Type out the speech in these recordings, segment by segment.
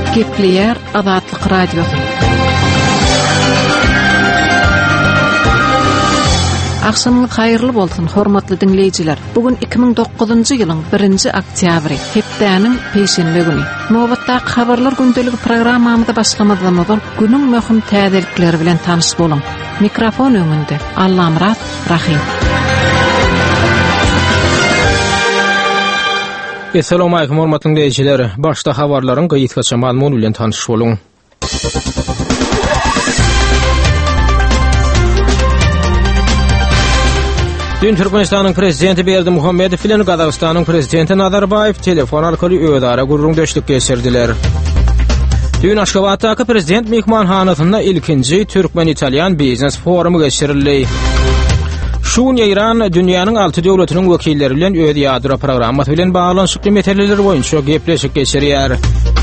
Gepleyer Azatlyk Radiosu. Akşamınız hayırlı bolsun, hormatly dinleyijiler. Bugün 2009-njy ýylyň 1-nji oktýabry, hepdäniň peşenbe güni. Nobatda habarlar gündeligi programmamyzda başlamadan öňe günüň möhüm täzelikleri bilen tanyş bolun. Mikrofon öňünde Allamrat Rahim. Assalamu alaykum hormatly dinleyijiler. Başda habarlaryň gyýytgaça mazmuny bilen tanyş bolun. Dün Türkmenistanyň prezidenti Berdimuhammedow bilen Gazagystanyň prezidenti Nazarbayew telefon arkaly öýdara gurrundeşlik geçirdiler. Dün Aşgabatdaky prezident mehmanhanasynda ilkinji Türkmen-Italyan biznes forumy geçirildi. Şuň ýaýran dünýäniň 6 döwletiniň wekilleri bilen öz ýadyra programmasy bilen baglanyşykly meseleler boýunça gepleşik geçirýär.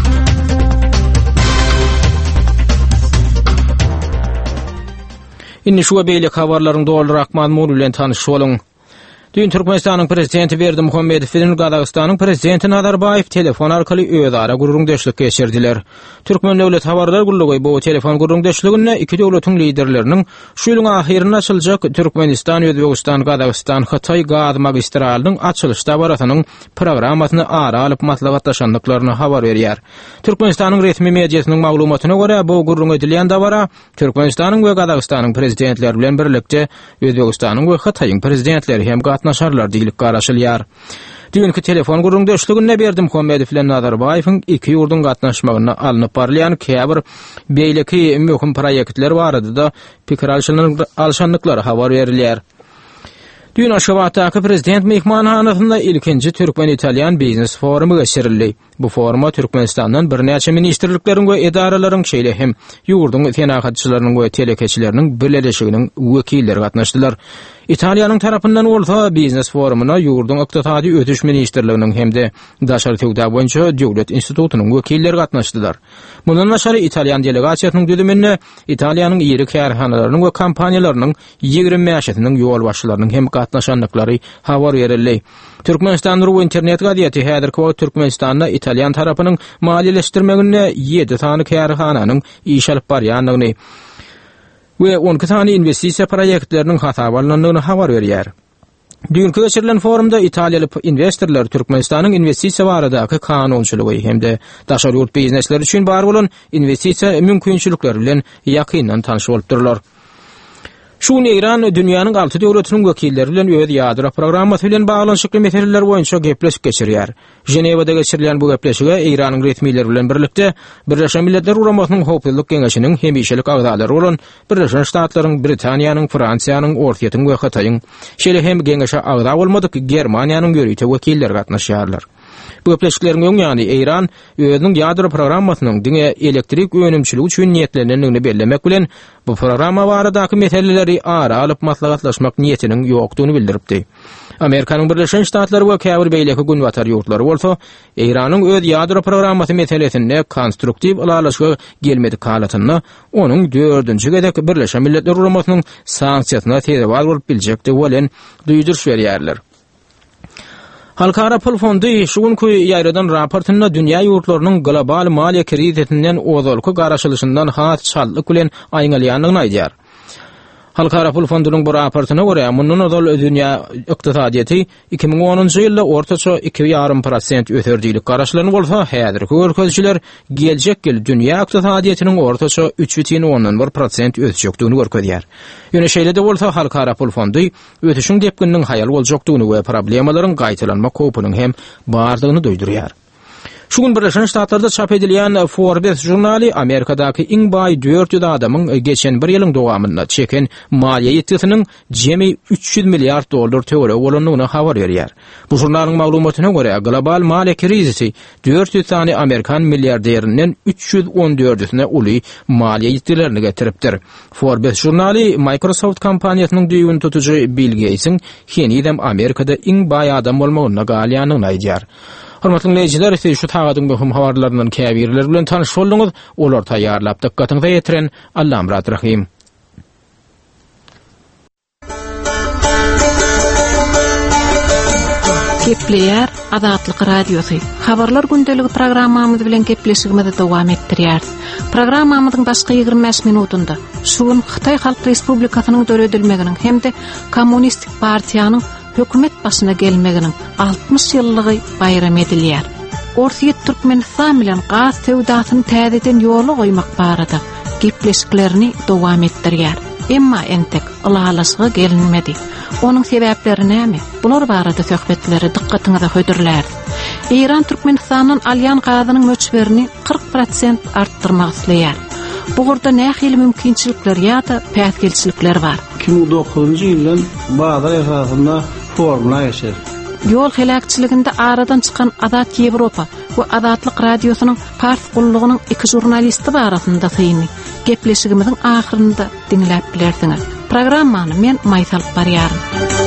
Inni şu beýle habarlaryň doldurak mazmuny bilen tanyş bolun. Dün Türkmenistanyň prezidenti Berdimuhammedow bilen Gazagystanyň prezidenti Nazarbayew telefon arkaly öýdara gurrundeşlik geçirdiler. Türkmen döwlet habarlar gurulugy bu telefon gurrundeşligine iki döwletiň liderleriniň şu ýylyň ahyryna açyljak Türkmenistan, Özbegistan, Gazagystan, Hatay gaz magistralynyň açylyş dabaratynyň programmasyny ara alyp maslahatlaşanlyklaryny habar berýär. Türkmenistanyň resmi mediasynyň maglumatyna görä bu gurrun edilen dabara Türkmenistanyň we Gazagystanyň prezidentleri bilen birlikde Özbegistanyň we Hataýyň prezidentleri hem gatnaşarlar diýilip garaşylýar. Dünkü telefon gurrundeşligine Berdimuhammedow bilen Nazarbayewiň iki ýurdun gatnaşmagyna alynıp barlayan käbir beýleki möhüm proýektler barady da pikir alşanlyklary habar berilýär. Dün Aşgabatdaky prezident mehmanhanasynda ilkinji Türkmen-Italyan biznes forumy geçirildi. Bu foruma Türkmenistandan bir näçe ministrlikleriň we edaralaryň şeýle hem ýurdun tenakatçylarynyň we telekeçileriniň birleşiginiň wekilleri gatnaşdylar. İtaliýanyň tarapyndan bolsa biznes forumuna ýurdun ykdysady ötüş ministrliginiň hemde daşary töwda boýunça döwlet institutunyň wekilleri gatnaşdylar. Mundan başary İtalyan delegasiýasynyň düzümine İtaliýanyň ýeri kärhanalarynyň we kompaniýalarynyň 20 mäşetiniň ýol başçylarynyň hem gatnaşanlyklary habar berildi. Türkmenistan Ruh internet gazieti häzirki wagt Türkmenistanda İtalyan tarapynyň maliýeleşdirmegine 7 tany kärhananyň iş alyp barýanlygyny we 12 tany investisiýa proýektleriniň hasaba alynandygyny habar berýär. Dünkü geçirilen forumda İtaliýaly investorlar Türkmenistanyň investisiýa baradaky kanunçylygy hemde daşary ýurt biznesleri üçin bar bolan investisiýa mümkinçilikleri bilen ýakyndan tanyş bolupdyrlar. Şuň ýaýran dünýäniň 6 döwletiniň wekilleri bilen öz ýadyra programmasy bilen baglanyşykly meseleler boýunça gepleşik geçirýär. Jenewada geçirilen bu gepleşige Iranyň resmiýetleri bilen birlikde Birleşen Milletler Ugramynyň howpsuzlyk geňeşiniň hemişelik agdalary bolan Birleşen Ştatlaryň, Britaniýanyň, Fransiýanyň, Ortiýetiň we Hataýyň şeýle hem geňeşe agda bolmadyk Germaniýanyň görüýte wekilleri gatnaşýarlar. Bu gepleşikleriň öňýany Iran özüniň ýadro programmasynyň diňe elektrik önümçiligi üçin niýetlenendigini bellemek bilen bu programma baradaky meseleleri ara alyp maslahatlaşmak niýetiniň ýokdugyny bildiripdi. Amerikanyň Birleşen Ştatlary we käbir beýleki günwatar ýurtlary bolsa, Iranyň öz ýadro programmasy meselesinde konstruktiw alalaşyga gelmedik halatyny onuň 4-nji gedek Birleşen Milletler Ugramynyň sanksiýasyna täze bolup biljekdi bilen duýduruş berýärler. Halkara Pul Fondu şuňky ýaýradan raportyna dünýä ýurtlarynyň global maliýe krizisinden ozalky garaşylışyndan hat çallyk bilen aýngalýanlygyny aýdýar. Halkara Pul Fondunyň bu raportyna görä, mundan ozal dünýä ykdysadyety 2010-njy ýylda ortaça 2,5% ösürdilik garaşlaryny bolsa, häzirki görkezçiler geljek ýyl dünýä ykdysadyetiniň ortaça 3,1% ösjekdigini görkezýär. Ýöne şeýle de bolsa Halkara Pul Fondu ötüşiň depkininiň haýal boljakdygyny we problemalaryň gaýtalanma kopynyň hem bardygyny duýdurýar. Şuň Birleşen Ştatlarda çap edilen Forbes jurnaly Amerikadaky iň baý 400 adamyň geçen bir ýylyň dowamynda çeken maliýe ýetgisiniň jemi 300 milliard dollar töwere bolandygyny habar berýär. Bu jurnalyň maglumatyna görä global maliýe krizisi 400 tany Amerikan milliarderinden 314-üne uly maliýe ýetgilerini getiripdir. Forbes jurnaly Microsoft kompaniýasynyň düýbüni tutujy Bill Gates'iň henidem Amerikada iň baý adam bolmagyna galýanyny aýdýar. Hormatly dinleyijiler, siz şu tagadyň möhüm habarlarynyň käbirleri bilen tanyş bolduňyz. Olar taýýarlap dikkatyňyza ýetiren Allamrat Rahim. Gepleyer Azatlyk radiosu. Habarlar gündeligi programmamyz bilen gepleşigimizi dowam etdirýär. Programmamyzyň başga 25 minutunda şuun Xitay Halk Respublikasynyň döredilmeginiň hemde Kommunistik partiýanyň hökümet başyna gelmeginiň 60 ýyllygy bayram edilýär. Orta Türkmenistan bilen gaz tewdasyny täzeden ýola goýmak barada gepleşiklerini dowam etdirýär. Emma entek alalaşyga gelinmedi. Onun sebäpleri näme? Bular barada söhbetleri dikkatiňize hödürlär. İran Türkmenistanyň alýan gazynyň möçberini 40% artdyrmak isleýär. Bu gurda nähili mümkinçilikler ýa-da päsgelçilikler bar. 2009-njy ýyldan bazar esasynda formula geçer. Yol helakçyliginde aradan çıkan Azat Ýewropa we Azatlyk radiosynyň Fars gullugynyň iki jurnalisti barasynda syny gepleşigimiziň ahyrynda dinläp bilersiňiz. Programmany men Maýsal barýarym.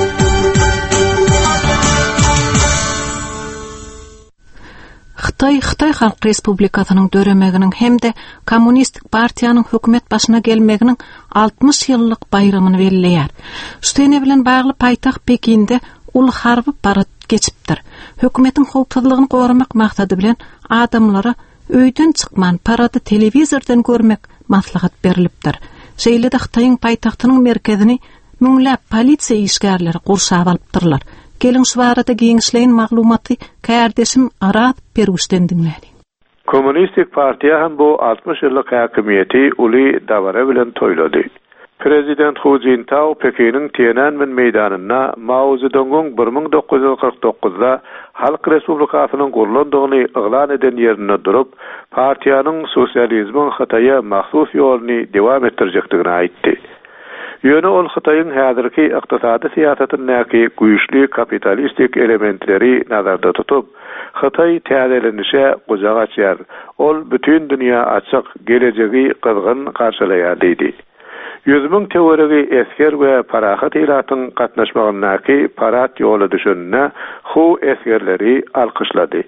Xitay Halk Respublikasynyň döremeginiň hemde Kommunistik partiýanyň hökümet başyna gelmeginiň 60 ýyllyk bayramyny belleýär. Şuny bilen bagly paýtaxt Pekinde ul harby parad geçipdir. Hökümetiň howpsuzlygyny goramak maksady bilen adamlara öýden çykman parady telewizordan görmek maslahat berilipdir. Şeýle-de Xitaýyň paýtagtynyň merkezini müňläp polisiýa işgärleri gurşap alypdyrlar. Gelin şu barada giňişleýin maglumaty kärdeşim Arad Peruşden dinlädi. Kommunistik partiýa hem bu 60 ýyllyk häkimiýeti uly dawara bilen toýlady. Prezident Hu Jintao Pekinin Tiananmen meýdanyna Mao Zedong'un 1949-da Halk Respublikasynyň gurulandygyny yglan eden ýerine durup, partiýanyň sosializmiň Xitaýa mahsus ýoluny dewam etdirjekdigini aýtdy. Ýöne ol Xitaýyň häzirki ykdysady siýasatynyňky güýçli kapitalistik elementleri nazarda tutup, Xitaý täzelenişe gujak açýar. Ol bütün dünýä açyk gelejegi gyzgyn garşylaýar diýdi. 100.000 teorigi esker we parahat ilatyň gatnaşmagynyňky parat ýoly düşünne hu eskerleri alkyşlady.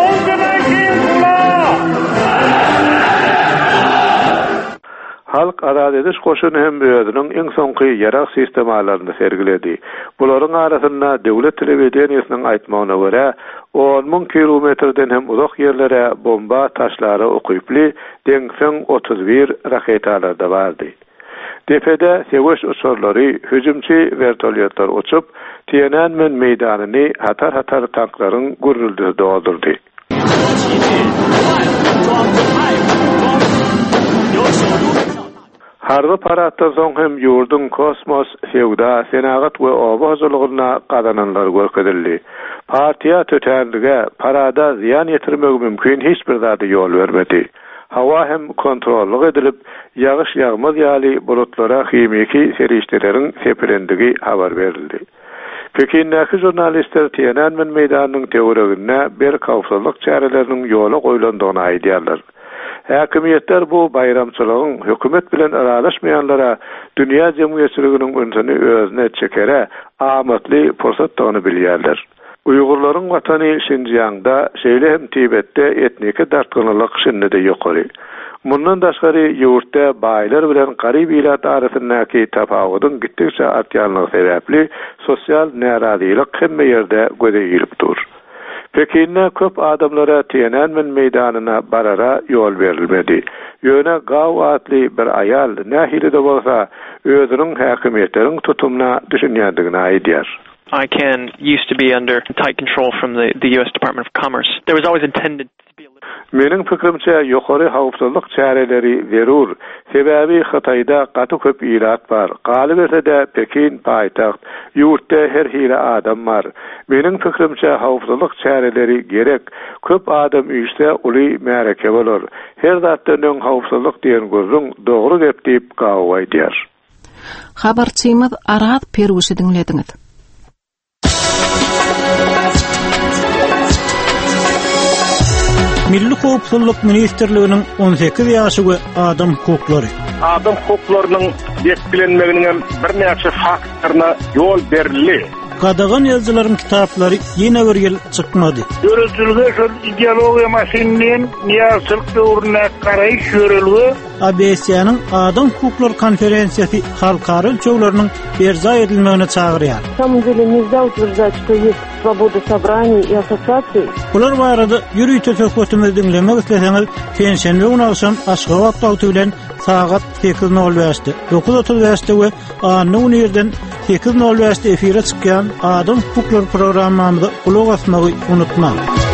Halk azad ediş koşuny hem özüniň iň soňky ýarak sistemalaryny sergiledi. Bularyň arasynda döwlet telewizionynyň aýtmagyna görä, 10.000 kilometrden hem uzak ýerlere bomba taşlary okyply deňseň 31 raketalar da bardy. Tepede seviş uçurlary, hüjümçi vertolyotlar uçup, Tiananmen meýdanyny hatar tanklaryň gürültüsü doldurdy. Harby paratdan soň hem ýurdun kosmos, sewda, senagat we oba hazırlygyna gadananlar görkezildi. Partiýa tötändigi parada ziyan ýetirmek mümkin hiç bir zady ýol bermedi. Hawa hem kontrollyk edilip, ýagyş ýagmaz ýaly bulutlara himiki serişdeleriň sepirendigi habar berildi. Pekindäki jurnalistler Tiananmen meýdanynyň teoriyasine bir kawşalyk çäreleriniň ýoly goýulandygyny aýdýarlar. Häkimiýetler bu bayramçylygyň hökümet bilen aralaşmaýanlara dünýä jemgyýetçiliginiň öňüne özüne çekere amatly pursatdygyny bilýärler. Uygurlaryň watany Şinjiangda, şeýle hem Tibetde etniki dartgynylyk şinde ýokary. Mundan daşgary ýurtda baýlar bilen garyb ýylat arasyndaky tapawudyň gittikçe artýanlygy sebäpli sosial närazilik hemme ýerde göze ýylyp dur. Pekinne köp adamlara Tiananmen meýdanyna barara ýol berilmedi. Ýöne Gao atly bir aýal nähili de bolsa özüniň häkimiýetleriň tutumuna düşünýändigini aýdýar. ICANN used to be under tight control from the U.S. Department of Commerce. There was always intended to be a Mening pikrimçe ýokary hawpsuzlyk çäreleri zerur. Sebäbi Xitaýda gaty köp ýylat bar. Galiberde Pekin paýtagt, ýurtda her hili adam bar. Mening pikrimçe hawpsuzlyk çäreleri gerek. Köp adam üýse uly märeke bolar. Her zatdan hawpsuzlyk diýen gözüň dogry gep diýip gawaýdýar. Habarçymyz Arad Peruşy dinlediňiz. Milli Howpsuzlyk Ministrliginiň 18 ýaşygy adam hukuklary. Adam hukuklarynyň belgilenmeginiň bir näçe faktoryna ýol berildi. Gadagan ýazgylaryň kitaplary ýene bir ýyl çykmady. Görüntülüge şol ideologiýa maşynyň ýaşylyk döwrüne garaýyş ýörelgi ABS-nyň Adam Hukuklar Konferensiyasi halkary ölçegleriniň berza edilmegine çagyrýar. самом деле нельзя утверждать, что есть свобода собраний и ассоциаций. Bular barada ýürüýte söhbetimizi dinlemek isleseňiz, pensiýa günü akşam Aşgabat dagty bilen saat 8:05'de 9:35'de we anyň ýerden 8:05'de efire çykýan Adam Hukuklar programmamyzda ulak asmagy unutma.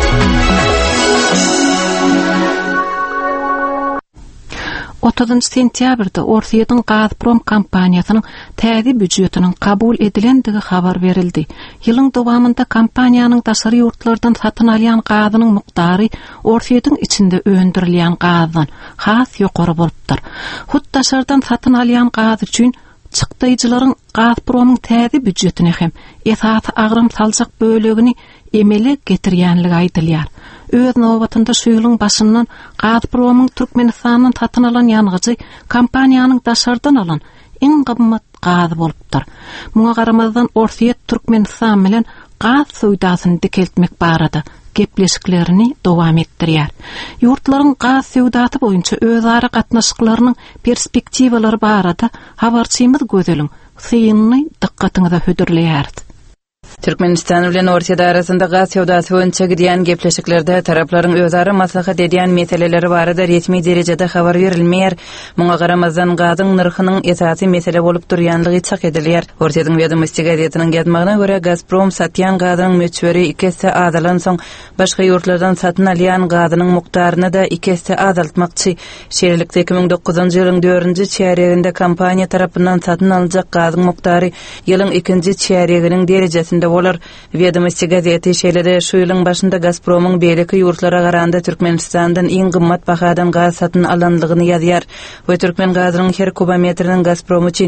30 sentýabrda Orsiýetin Gazprom kompaniýasynyň täze büdjetiniň kabul edilendigi habar berildi. Ýylyň dowamında kompaniýanyň daşary ýurtlardan satyn alýan gazynyň mukdary Orsiýetiň içinde öndürilýän gazydan has ýokary bolupdyr. Hut daşardan satyn alýan gazy üçin çykdyjylaryň Gazpromyň täze büdjetine hem esasy agram saljak bölegini emele getirýänligi aýdylýar. Öz nowatynda şu ýylyň başyndan Gazpromyň Türkmenistanyň satyn alan ýangyjy kompaniýanyň daşardan alan iň gymmat gazy bolupdyr. Muňa garamazdan Orsiýet Türkmenistan bilen gaz suwdasyny dikeltmek barada gepleşiklerini dowam etdirýär. Ýurtlaryň gaz suwdasy boýunça özara gatnaşyklarynyň perspektiwalary barada habarçymyz gözeliň syňy dikkatiňize hödürleýär. Türkmenistan bilen Orsiýa arasynda gaz sowdasy boýunça gidýän gepleşiklerde taraplaryň özara maslahat edýän meseleleri barada resmi derejede habar berilmeýär. Muňa garamazdan gazyň narhynyň esasy mesele bolup durýanlygy çak edilýär. Orsiýanyň Vedomosti gazetiniň ýazmagyna görä Gazprom satýan gazynyň möçberi 2 hesse azalan soň başga ýurtlardan satyn alýan gazynyň mukdaryny da 2 hesse azaltmakçy. Şeýlelikde 2009-njy ýylyň 4-nji çäreginde kompaniýa tarapyndan satyn alyjak gazyň muktary ýylyň 2-nji çäreginiň derejesinde bolar. Vedomosti gazeti şeýlede şu ýylyň başynda Gazpromyň beýleki ýurtlara garanda Türkmenistandan iň gymmat bahadan gaz satyn alanlygyny ýazýar. We Türkmen gazynyň her kubometriniň Gazprom üçin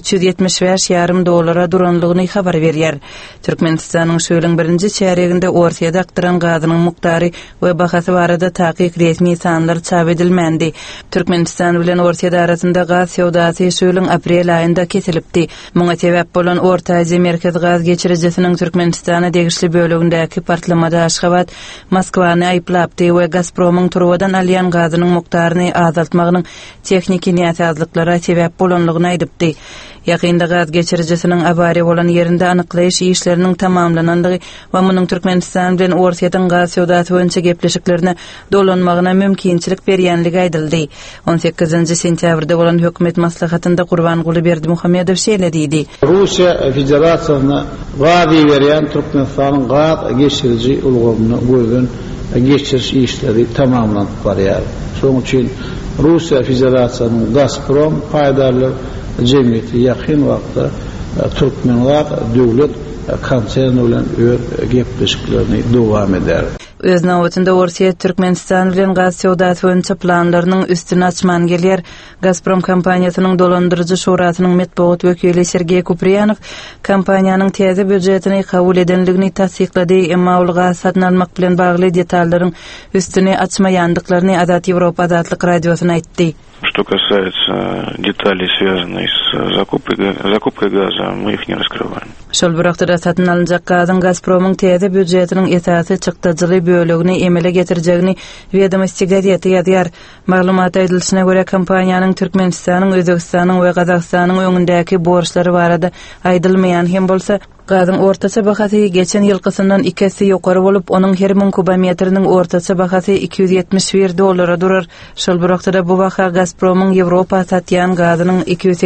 $375,5 duranlygyny habar berýär. Türkmenistanyň şu ýylyň 1-nji çäreginde Orsiýada aktyran gazynyň muktary we bahasy barada takyk resmi sanlar çap edilmendi. Türkmenistan bilen Orsiýa arasynda gaz sowdasy şu ýylyň aprel aýynda kesilipdi. Muňa sebäp bolan Orta Aziýa merkez gaz geçiricisiniň Türkmenistana degişli bölegindäki partlamada Aşgabat Moskwany aýplapdy we Gazpromyň Turwadan alýan gazynyň mukdaryny azaltmagynyň tehnik ýazlyklary sebäp bolanlygyny aýdypdy. Ýakynda gaz geçiricisiniň abari bolan ýerinde anyklaýyş işleriniň tamamlanandygy we munyň Türkmenistan bilen Orsiýatyň gaz sowdasy boýunça gepleşiklerine dolanmagyna mümkinçilik berýänligi aýdyldy. 18-nji sentýabrda bolan hökümet maslahatynda Gurbanguly Berdimuhammedow şeýlediydi. Rusiya Federatsiýasyna wady berýän Türkmenistanyň gaz geçirici ulgamyny görgän geçiriş işleri tamamlanıp barýar. Şoň üçin Rusiya Federatsiýasynyň Gazprom paýdarly jemgyýeti ýakyn wagtda Türkmenler döwlet konserni bilen gepleşiklerini dowam eder. Öz nowatynda Orsiýa Türkmenistan bilen gaz sowdasy boýunça planlarynyň üstüne açman gelýär. Gazprom kompaniýasynyň dolandyrjy şurasynyň metbuat wekili Sergey Kupryanov kompaniýanyň täze büdjetini kabul edenligini tasdiqlady, emma ol gaz satyn almak bilen bagly detalaryň üstüne açmaýandyklaryny Azat Ýewropa Azatlyk radiosyna aýtdy. Что касается деталей, связанных с закупкой газа, мы их не раскрываем. Şol birakda satyn alınjak gazyň Gazpromyň täze büdjetiniň esasy çykdyjyly bölegini emele getirjegini Vedomosti gazeti ýazýar. Maglumat aýdylyşyna görä kompaniýanyň Türkmenistanyň, Özbegistanyň we Gazagstanyň öňündäki borçlary barada aýdylmaýan hem bolsa gazyň ortaça bahasy geçen ýylkysyndan 2 hesse ýokary bolup,onyň her 1000 kubometriniň ortaça bahasy $271 durar. Şol birakda bu baha Gazpromyň Ýewropa satýan gazynyň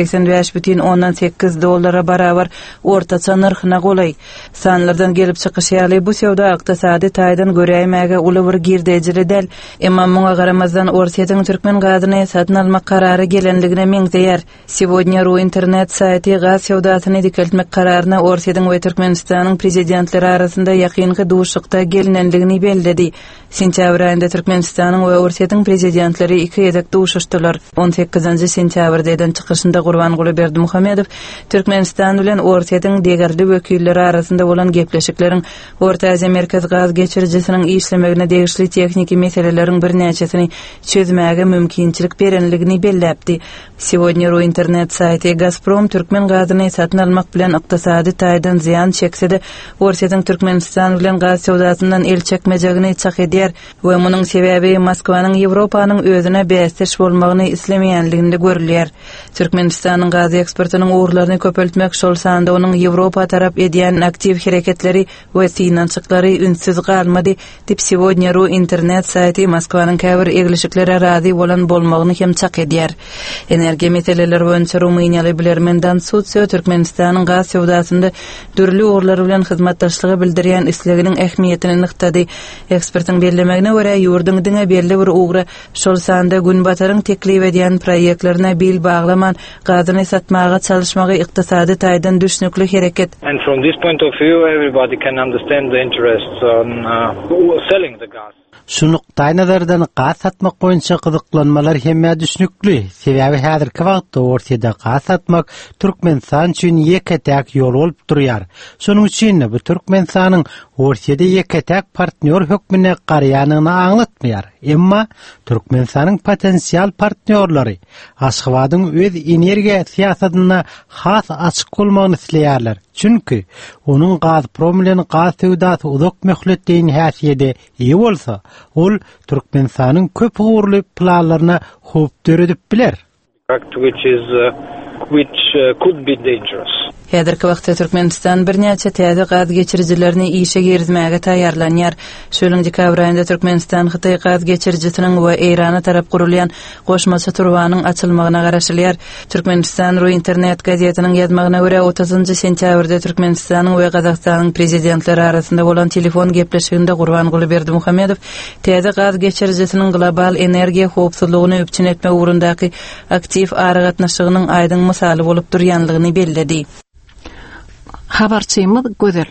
$285,8 barabar ortaça narhyna golay. Sanlardan gelip çykyş ýaly bu sowda ykdysady taýdan göräýmäge uly bir girdejili del. Emma muňa garamazdan Orsiýatyň Türkmen gazyny satyn almak karary gelenligine meňzeýär. Сегодня.ру internet saýty gaz sowdasyny dikeltmek kararyna Orsiýatyň we Türkmenistanyň prezidentleri arasynda ýakynky duşykda gelinenligini bellädi. Sentýabr aýynda Türkmenistanyň we Orsiýatyň prezidentleri iki ýedek duşuşdylar. 18-nji sentýabrda eden çykyşynda Gurbanguly Berdimuhammedow Türkmenistan bilen Orsiýatyň degerli wekilleri arasynda bolan gepleşikleriň Orta Aziýa merkez gaz geçiricisiniň işlemegine degişli tehnik meseleleriň bir näçesini çözmäge mümkinçilik berenligini belläpdi. Сегодня.ру internet saýty Gazprom Türkmen gazyny satyn almak bilen ykdysady taýdan ziyan çekse-de Orsiýatyň Türkmenistan bilen gaz sowdasyndan el çekmejegini çak edýär we munyň sebäbi Moskwanyň Ýewropanyň özüne bästiş bolmagyny islemeýänliginde görülýär. Türkmenistanyň gaz eksportynyň uğurlaryny köpeltmek şol sanda onuň Ýewropa tarap edýän aktiv hereketleri we finansyklary ünsiz galmady dip Сегодня.ру internet saýty Moskwanyň käbir egleşiklere razy bolan bolmagyny hem çak edýär. Energiýa meseleleri boýunça Rumyniýaly bilermenden Sutsio Türkmenistanyň gaz sowdasynda dürli uğurlary bilen hyzmatdaşlygy bildirýän isleginiň ähmiýetini nyktady. Ekspertiň bellemegine görä ýurdun diňe belli bir uğra şol sanda Günbataryň teklip edýän proýektlerine bil baglaman gazyny satmaga çalışmagy ykdysady taýdan düşnükli hereket. And from this point of view everybody can understand the interests on selling the gas. Şunukdaý nazardan gaz satmak boýunça gyzyklanmalar hemme düşnükli. Sebäbi häzirki wagtda ortada gaz satmak Türkmenistan üçin ýeketäk ýol bolup durýar. Şonuň üçin bu Türkmenistanyň ortada ýeketäk partner hökmüne garaýanyny aňlatmaýar. Emma Türkmenistanyň potensial partnerlary Aşgabatyň öz energiýa siýasatyna has açyk bolmagyny isleýärler. Çünki onuň gaz bilen gaz sowdasy uzak möhletdiň häsiýeti ýa bolsa, ol Türkmenistanyň köp uğurly planlaryna hop döredip biler. Which could be dangerous. Häzirki wagtda Türkmenistan birnäçe täze gaz geçirijilerini işe girizmäge taýýarlanýar. Şölen dekabr aýynda Türkmenistan Hytaý gaz geçirijisiniň we Eýrana tarap gurulýan goşmaça turbanyň açylmagyna garaşylýar. Türkmenistan.ru internet gazetiniň ýazmagyna görä 30 sentýabrda Türkmenistanyň we Gazakstanyň prezidentleri arasynda bolan telefon gepleşiginde Gurbanguly Berdimuhammedow täze gaz geçirijisiniň global energiýa howpsuzlygyny öpçün etmek ugrundaky aktiv aragatnaşygynyň aýdyň misaly bolup durýanlygyny belledi. Habarçymyz gözel.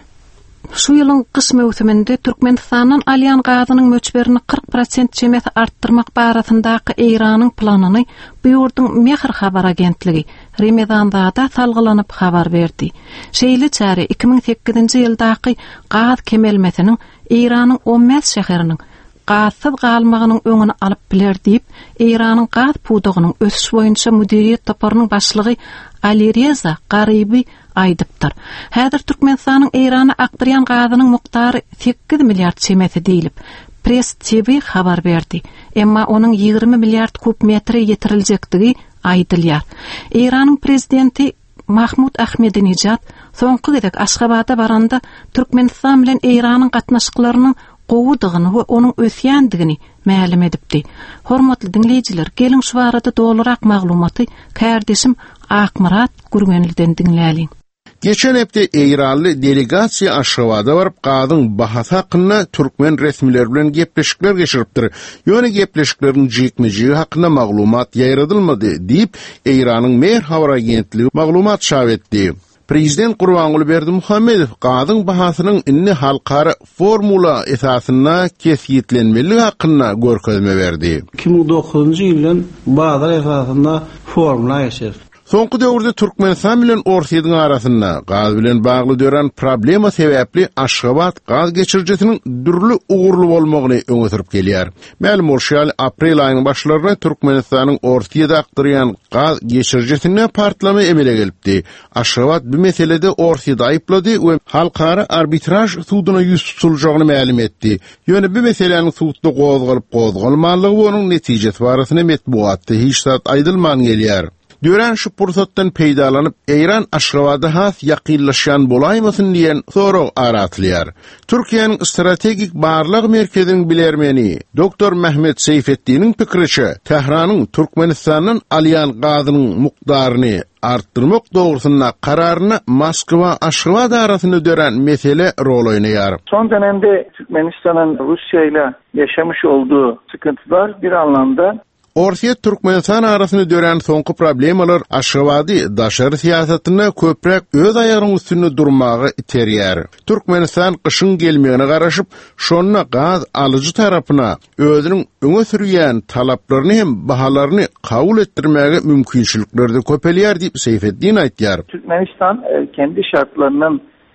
Şu ýylyň gyş mewsiminde Türkmenistanyň alýan gazynyň möçberini 40% jemeti artdyrmak barasyndaky Eýranyň planyny bu ýurdun Mehr habar agentligi Remedanda salgylanyp habar berdi. Şeýle çäre 2008-nji ýyldaky gaz kemelmesiniň Eýranyň 15 şäheriniň gazsyz galmagynyň öňüni alyp biler diýip Eýranyň gaz pudugynyň ösüş boýunça müdiriýet toparynyň başlygy Alireza Garibi aýdypdyr. Häzir Türkmenistanyň Eýrana akdyrýan gazynyň muktary 8 milliard çemeti diýilip, Press TV habar berdi. Emma onuň 20 milliard kub metri ýetiriljekdigi aýdylýar. Eýranyň prezidenti Mahmud Ahmedinejad soňky gezek Aşgabata baranda Türkmenistan bilen Eýranyň gatnaşyklarynyň gowudygyny we onuň ösýändigini ma'lum edipdi. Hormatly dinleýijiler, gelin şu barada dolurak maglumaty kardeşim Akmarat Gurgenli'den dinläliň. Geçen hepde Eýranly delegasiýa Aşgabada barıp gazyň bahasy hakyna türkmen resmiler bilen gepleşikler geçiripdir. Ýöne gepleşiklerin jekmejigi hakynda maglumat ýaýradylmady diýip Eýranyň Mehr habar agentligi maglumat çap etdi. Prezident Gurbanguly Berdimuhammedow gazyň bahasynyň inni halkara formula esasyna kesýetlenmeli hakyna görkezme berdi. 2009-njy ýylyň bazar esasyna formula ýaşar. Soňky döwürde Türkmenistan bilen Orsiýatyň arasynda gaz bilen bagly dören problema sebäpli Aşgabat gaz geçirijisiniň dürli uğurlu bolmagyny öňe sürüp gelýär. Ma'lum bolýar, aprel aýynyň başlaryna Türkmenistanyň Orsiýada akdyrýan gaz geçirijisine partlama emele gelipdi. Aşgabat bu meselede Orsiýada aýplady we halkara arbitraj sudyna ýüz tutuljagyny ma'lum etdi. Ýöne bu meseleniň sudda gozgalyp onuň netijesi barasyna metbuatda hiç zat aýdylman gelýär. Dören şu pursatdan peýdalanyp Eýran Aşgabada has ýakynlaşan bolaýmasyn diýen sorag aratylýar. Türkiýanyň strategik barlyk merkeziniň bilermeni Dr. Mehmet Seyfetdiniň pikiriçe, Tehranyň Türkmenistanyň alýan gazynyň mukdaryny arttırmak doğrusunda kararını Moskva Aşgabat arasında dören mesele rol oynaýar. Son dönemde Türkmenistan'ın Rusya ile yaşamış olduğu sıkıntılar bir anlamda Orsiýa Türkmenistan arasynda dören soňky problemalar Aşgabaty daşary siýasatyna köprek öz aýagynyň üstünde durmagy iterýär. Türkmenistan gyşyň gelmegine garaşyp, şonuna gaz alyjy tarapyna özüniň öňe sürýän talaplaryny hem bahalaryny kabul etdirmäge mümkinçilikleri köpelýär diýip Seyfetdin aýtýar. Türkmenistan kendi şartlarının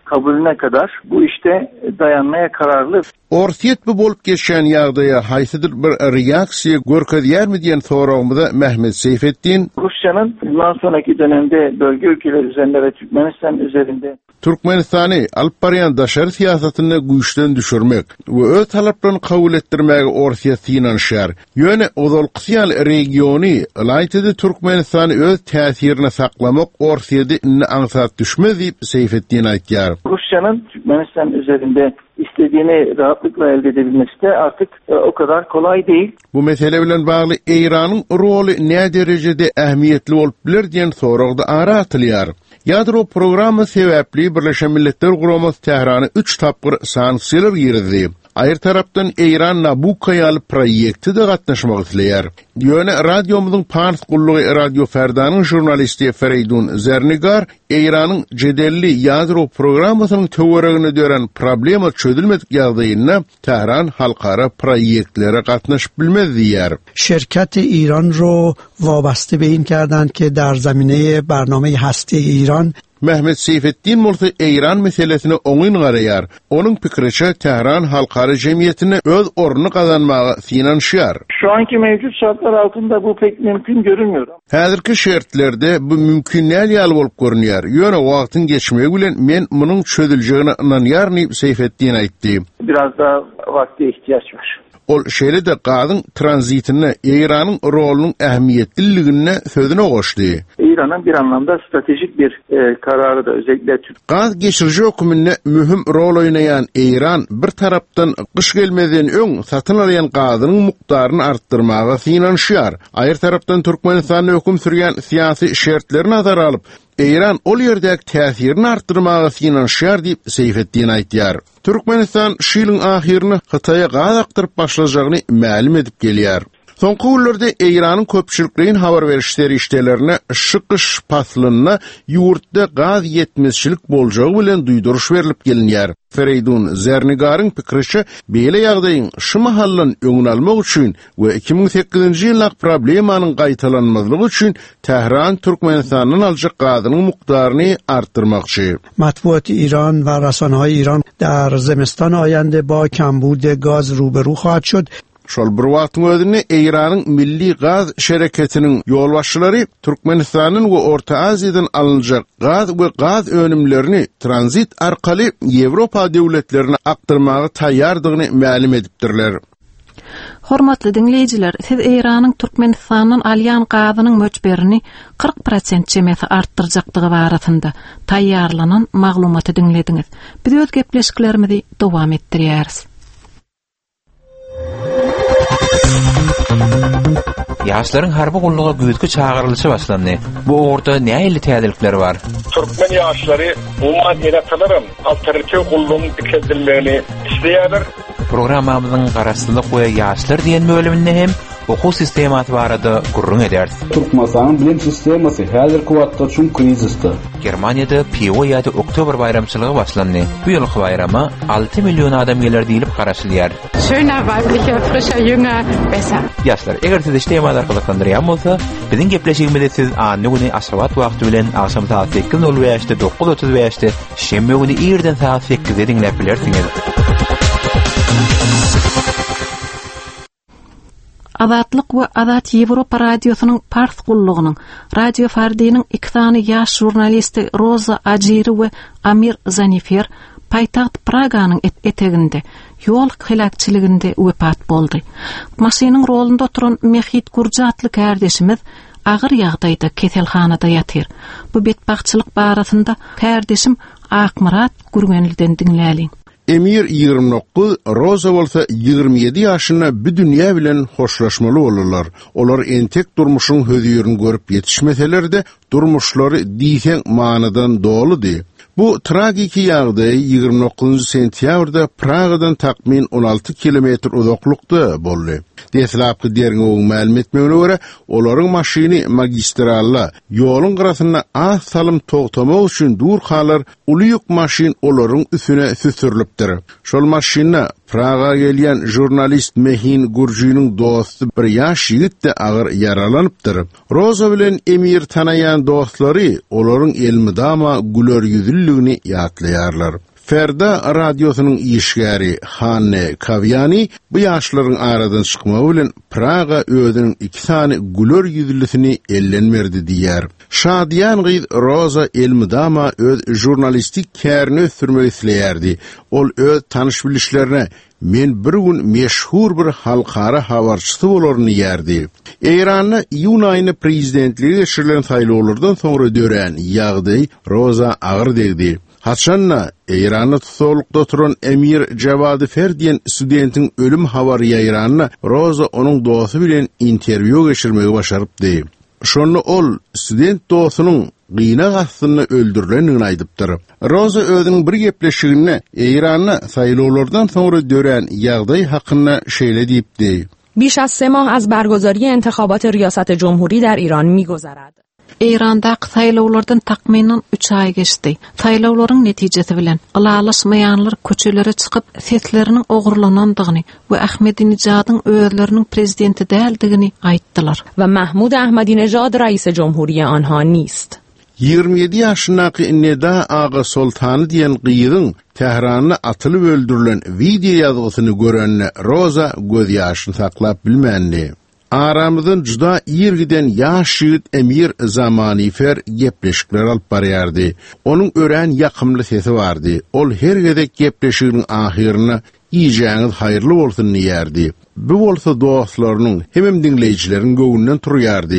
kabulüne kadar bu işte dayanmaya kararlı. Ortiyet bu bolup geçen ýagdaýa haýsydyr bir reaksiýa görkezýärmi diýen soragymyza Mehmet Seyfettin, Rusya'nın bundan sonraki dönemde bölge ülkeler üzerinde ve Türkmenistan üzerinde Türkmenistany alyp barýan daşary siýasatyny güýçden düşürmek we öz talaplaryny kabul etdirmäge Orsiýa finanşýar. Ýöne ozalqysýal regiony ýaýtydy Türkmenistany öz täsirini saklamak Orsiýada inne aňsat düşmez diýip Seyfettin aýtýar. Rusya'nın Türkmenistan üzerinde istediğini rahatlıkla elde edebilmesi de artık o kadar kolay değil. Bu mesele bilen bagly Eýranyň roly näme derejede ähmiýetli bolup biler diýen soragda ara atylýar. Ýadro programy sebäpli Birleşen Milletler Guramasy Tehrany 3 tapgyr sanksiýalar girdi. Aýr tarapdan Eýran Nabucco ýaly proýekti de gatnaşmak isleýär. Ýöne radiomyzyň Pars gullugy Radio Ferdanyň jurnalisti Fereydun Zernigar Eýranyň jedelli ýadro programasynyň töweregine dören problema çözülmedik ýagdaýynda Tehran halkara proýektlere gatnaşyp bilmez diýär. Şirket İran ro wabaste be in kardand ke dar zamine barname hasti İran Mehmet Seyfettin bolsa Eýran meselesini oňyn garaýar. Onuň pikiriçe Tehran halkara jemgyýetine öz ornuny kazanmagy finanşýar. Şu anki mevcut şartlar altında bu pek mümkün görünmüyor. Häzirki şertlerde bu mümkün näle bolup görünýär. Ýöne wagtyň geçmegi bilen men munyň çözüljegine inanýarny Seyfettin aýtdy. Biraz daha vakte ihtiyaç var. Ol şeýle de gazyň tranzitine Eýranyň rolunyň ähmiýetliligine sözüne goşdy. İran'ın bir anlamda stratejik bir kararı da özellikle gaz geçirji hökümünde mühim rol oynayan Eýran bir tarapdan kış gelmeden öň satyn alýan gazynyň mukdaryny artdyrmaga finanşýar. Aýr tarapdan Türkmenistan höküm sürýän syýasy şertleri nazara alyp Eýran ol ýerdäki täsirini artdyrmaga finanşýar diýip Seyfettin aýtýar. Türkmenistan şylyň ahyryny Hytaýa gaz aktyryp başlajagyny ma'lum edip gelýär. Soňky günlerde Eýranyň köpçülikliğin habar berişleri işlerine şykyş paslyna ýurtda gaz ýetmezçilik boljagi bilen duýduruş berilip gelinýär. Fereydun Zernigaryň pikiriçe beýle ýagdaýyň şu mahallan öňüne almak üçin we 2008-nji ýylyk problemanyň gaýtalanmazlygy üçin Tehran Türkmenistanyň aljak gazynyň mukdaryny artdyrmakçy. Matbuat İran we rasanahy İran dar zemistan aýanda ba kambud gaz ruberu hohat şud. Şol bir wagtyň özünde Eýranyň milli gaz şereketiniň ýolbaşçylary Türkmenistanyň we Orta Aziýadan alınjak gaz we gaz önümlerini tranzit arkaly Ýewropa döwletlerine aktarmagy taýýardygyny ma'lum edipdirler. Hormatly dinleýijiler, siz Eýranyň Türkmenistanyň alýan gazynyň möçberini 40% jemeti artdyrjakdygy barasynda taýýarlanan maglumaty dinlediňiz. Biz öz gepleşiklerimizi dowam etdirýäris. Ýaşlaryň harby gullugy güýdki çağırylşy başlandy. Bu orta näýeli täzelikler bar? Türkmen ýaşlary ummat ýaratalaram alternativ gullugyň dikledilmegini isleýärler. Programmamyzyň garaşsylyk we ýaşlar diýen bölüminde hem okuw sistematy barada gurrun eder. Türkmenistan bilim sistemasy häzirki wagtda üçin krizisde. Germaniýada Piwo ýa-da Oktober bayramçylygy başlandy. Bu ýylky bayrama 6 million adam geler diýilip garaşylýar. Schöner, weiblicher, frischer, jünger, besser. Ýaşlar, eger siz sistemalar gyzyklandyrýan bolsa, biziň gepleşigimizde siz anny güni aşgabat wagty bilen akşam saat 8:05-de 9:35-de şemme güni ýerden saat 8-de dinläp bilersiňiz. Azatlyk we Azat Ýewropa radiosynyň Pars gullugynyň Radio Ferdiýanyň iki sany ýaş jurnalisti Roza Ajiri we Amir Zanifer paýtaht Praganyň eteginde ýol helakçyliginde wepat boldy. Maşynyň rolunda oturan Mehit Gurjatly kardeşimiz agyr ýagdaýda keselhanada ýatyr. Bu betbagçylyk barasynda kardeşim Akmarat Gurgenliden dinläliň. Emir 29, Roza bolsa 27 ýaşyna bu dünýä bilen hoşlaşmaly bolarlar. Olar entek durmuşyň hödýerini görüp ýetişmeselerde durmuşlary diýsen manadan doludy. Bu tragik ýagdaý 29 sentýabrda Pragadan takmin 16 kilometr uzaklykda boldy. Deslapky derňegiň ma'lum etmegine görä, olaryň maşyny magistralla ýoluň garasyna az salym togtamak üçin dur kalar, uly ýük maşyn olaryň üstüne süsürilipdir. Şol maşyna Praga gelýän jurnalist Mehin Gurji'nin dostu bir ýaş ýigit de agyr yaralanypdyr. Roza bilen Emir tanayan dostlary olaryň elmidama güler ýüzlülügini ýatlaýarlar. Ferda radyosynyň işgäri Hanne Kavyani bu ýaşlaryň aradan çykmagy bilen Praga özüniň 2 tane güler ýüzlüsini ellenmerdi diýär. Şadiyan gyz Roza elmidama öz jurnalistik kärini ösürmek isleýärdi. Ol öz tanış bilişlerine men bir gün meşhur bir halkara habarçysy bolarny ýerdi. Eýranyň ýuny aýyny prezidentligi geçirilen saýlawlardan soňra dören ýagdaý Roza agyr degdi. Haçanna Eýranyň tutulukda turan Emir Jawad Ferdiýen studentiň ölüm habary ýaýranyna Roza onuň dosty bilen interwýu geçirmegi başarypdy. Şonu ol student dostunyň gyna gastyny öldürilenini aýdypdyr. Roza özüniň bir gepleşiginde Eýranyň saýlawlardan soňra dören ýagdaý hakkynda şeýle diýipdi. بیش از 3 ماه از برگزاری انتخابات ریاست جمهوری در ایران می‌گذرد. Eýrandaky saýlawlardan takminen 3 ay geçdi. Saýlawlaryň netijesi bilen gylalaşmaýanlar köçelere çykyp sesleriniň ogurlanandygyny we Ahmedinejadyň özleriniň prezidenti däldigini aýtdylar. و محمود احمدی نژاد رئیس جمهوری آنها نیست. 27 ýaşyndaky Neda Ağa Sultany diýen gyýdyň Tehranyna atylyp öldürilen video ýazgysyny görenle Roza göz ýaşyny saklap bilmändi. Aramyzdan juda ýergiden ýaş ýigit Emir Zamanifer gepleşikler alyp barýardy. Onuň ören ýakymly sesi bardy. Ol her gedek gepleşiginiň ahyryna "Iýjaňyz haýyrly bolsun" diýerdi. Bu bolsa dostlarynyň hem dinleyijilerin göwünden turýardy.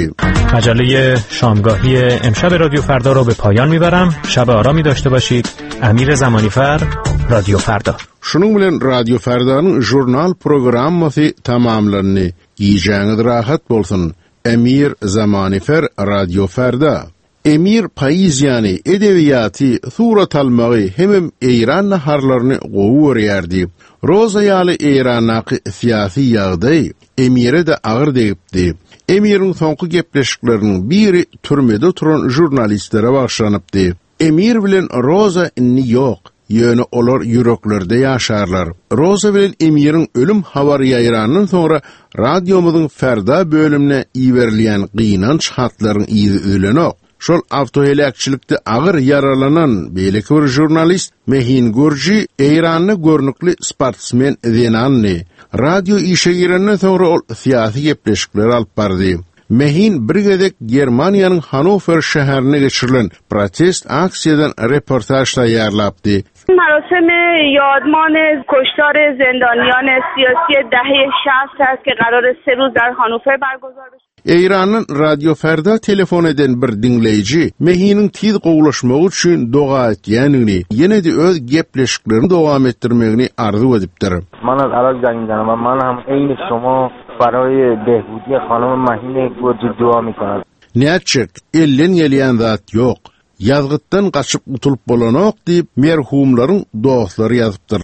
مجله شامگاهی امشب رادیو فردا را به پایان میبرم. شب آرامی داشته باشید. امیر زمانیفر، رادیو فردا. Şunun bilen Radio Ferdanyň jurnal programmasy tamamlandy. Iýjaňyz rahat bolsun. Emir Zamanifer, Radio Ferda. Emir poeziýany, edebiýaty, surat almagy hemem Eýran naharlaryny gowy görýärdi. Roza ýaly Eýranaky syýasy ýagdaý Emire de agyr degipdi. Emir'in soňky gepleşikleriniň biri türmede turan jurnalistlere başlanypdy. Emir bilen Roza inni ýok. Ýöne olar ýüreklerde ýaşarlar. Roza bilen Emir'in ölüm habary ýaýranyň soňra radiomyzyň Ferda bölümine iýerilýän gynanç hatlaryň izi ölenok. Şol awtohelakçylykda agyr yaralanan beýleki bir jurnalist Mehin Gurji Eýranyň görnükli sportsmen Zenanny radio işe girenden soňra ol syýasy gepleşikler alyp bardy. Mehin bir gedek Germaniýanyň Hannover şäherine geçirilen protest aksiýadan reportaj taýýarlapdy. مراسم یادمان کشتار زندانیان سیاسی دهه 60 است که قرار 3 روز در هانوفر برگزار بشه. Eýranyň Radio Ferda telefon eden bir dinleýiji Mehin'in tiz gowlaşmagy üçin doga etýänini, ýene-de öz gepleşiklerini dowam etdirmegini arzu edipdir. من از عراق زنگ میزنم و من هم عین شما برای بهبودی خانم مهین گرجی دعا میکنم. Näçek ellen gelýän zat ýok. Ýazgytdan gaçyp utulyp bolanok diýip merhumlaryň dostlary ýazypdyr.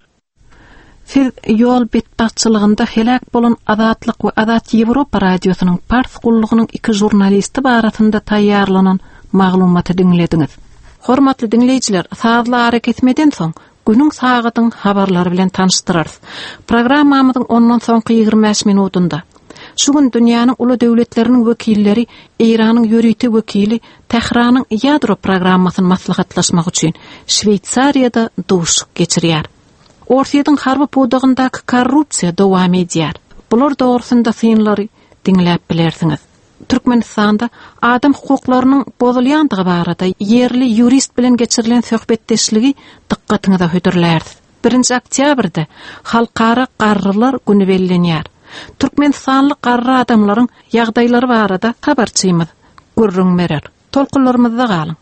Siz ýol betbaççylygynda helak bolan Azatlyk we Azat Ýewropa radiosynyň Pars gullugynyň 2 jurnalisti barasynda taýýarlanan maglumaty dinlediňiz. Hormatly dinleýijiler, sazly hareketmeden soň günüň sagatyň habarlary bilen tanıştyrarys. Programmamyzyň ondan soňky 25 minutunda şu gün dünýäniň uly döwletleriniň wekilleri Eýranyň ýörüýti wekili Tehranyň ýadro programmasyny maslahatlaşmak üçin Şweýtsariýada duşuk geçirýär. Orsiýadyň harby podagyndaky korrupsiýa dowam edýär. Bular dogrusynda synlary dinläp bilersiňiz. Türkmenistanda adam hukuklarynyň bozulýandygy barada yerli jurist bilen geçirilen söhbetdeşligi dikkatiňize hödürlär. 1 oktýabrda halkara garrylar güni bellenýär. Türkmenistanlyk garry adamlaryň ýagdaýlary barada habarçymyz. Gürrüň merer. Tolkunlarymyzda galyň.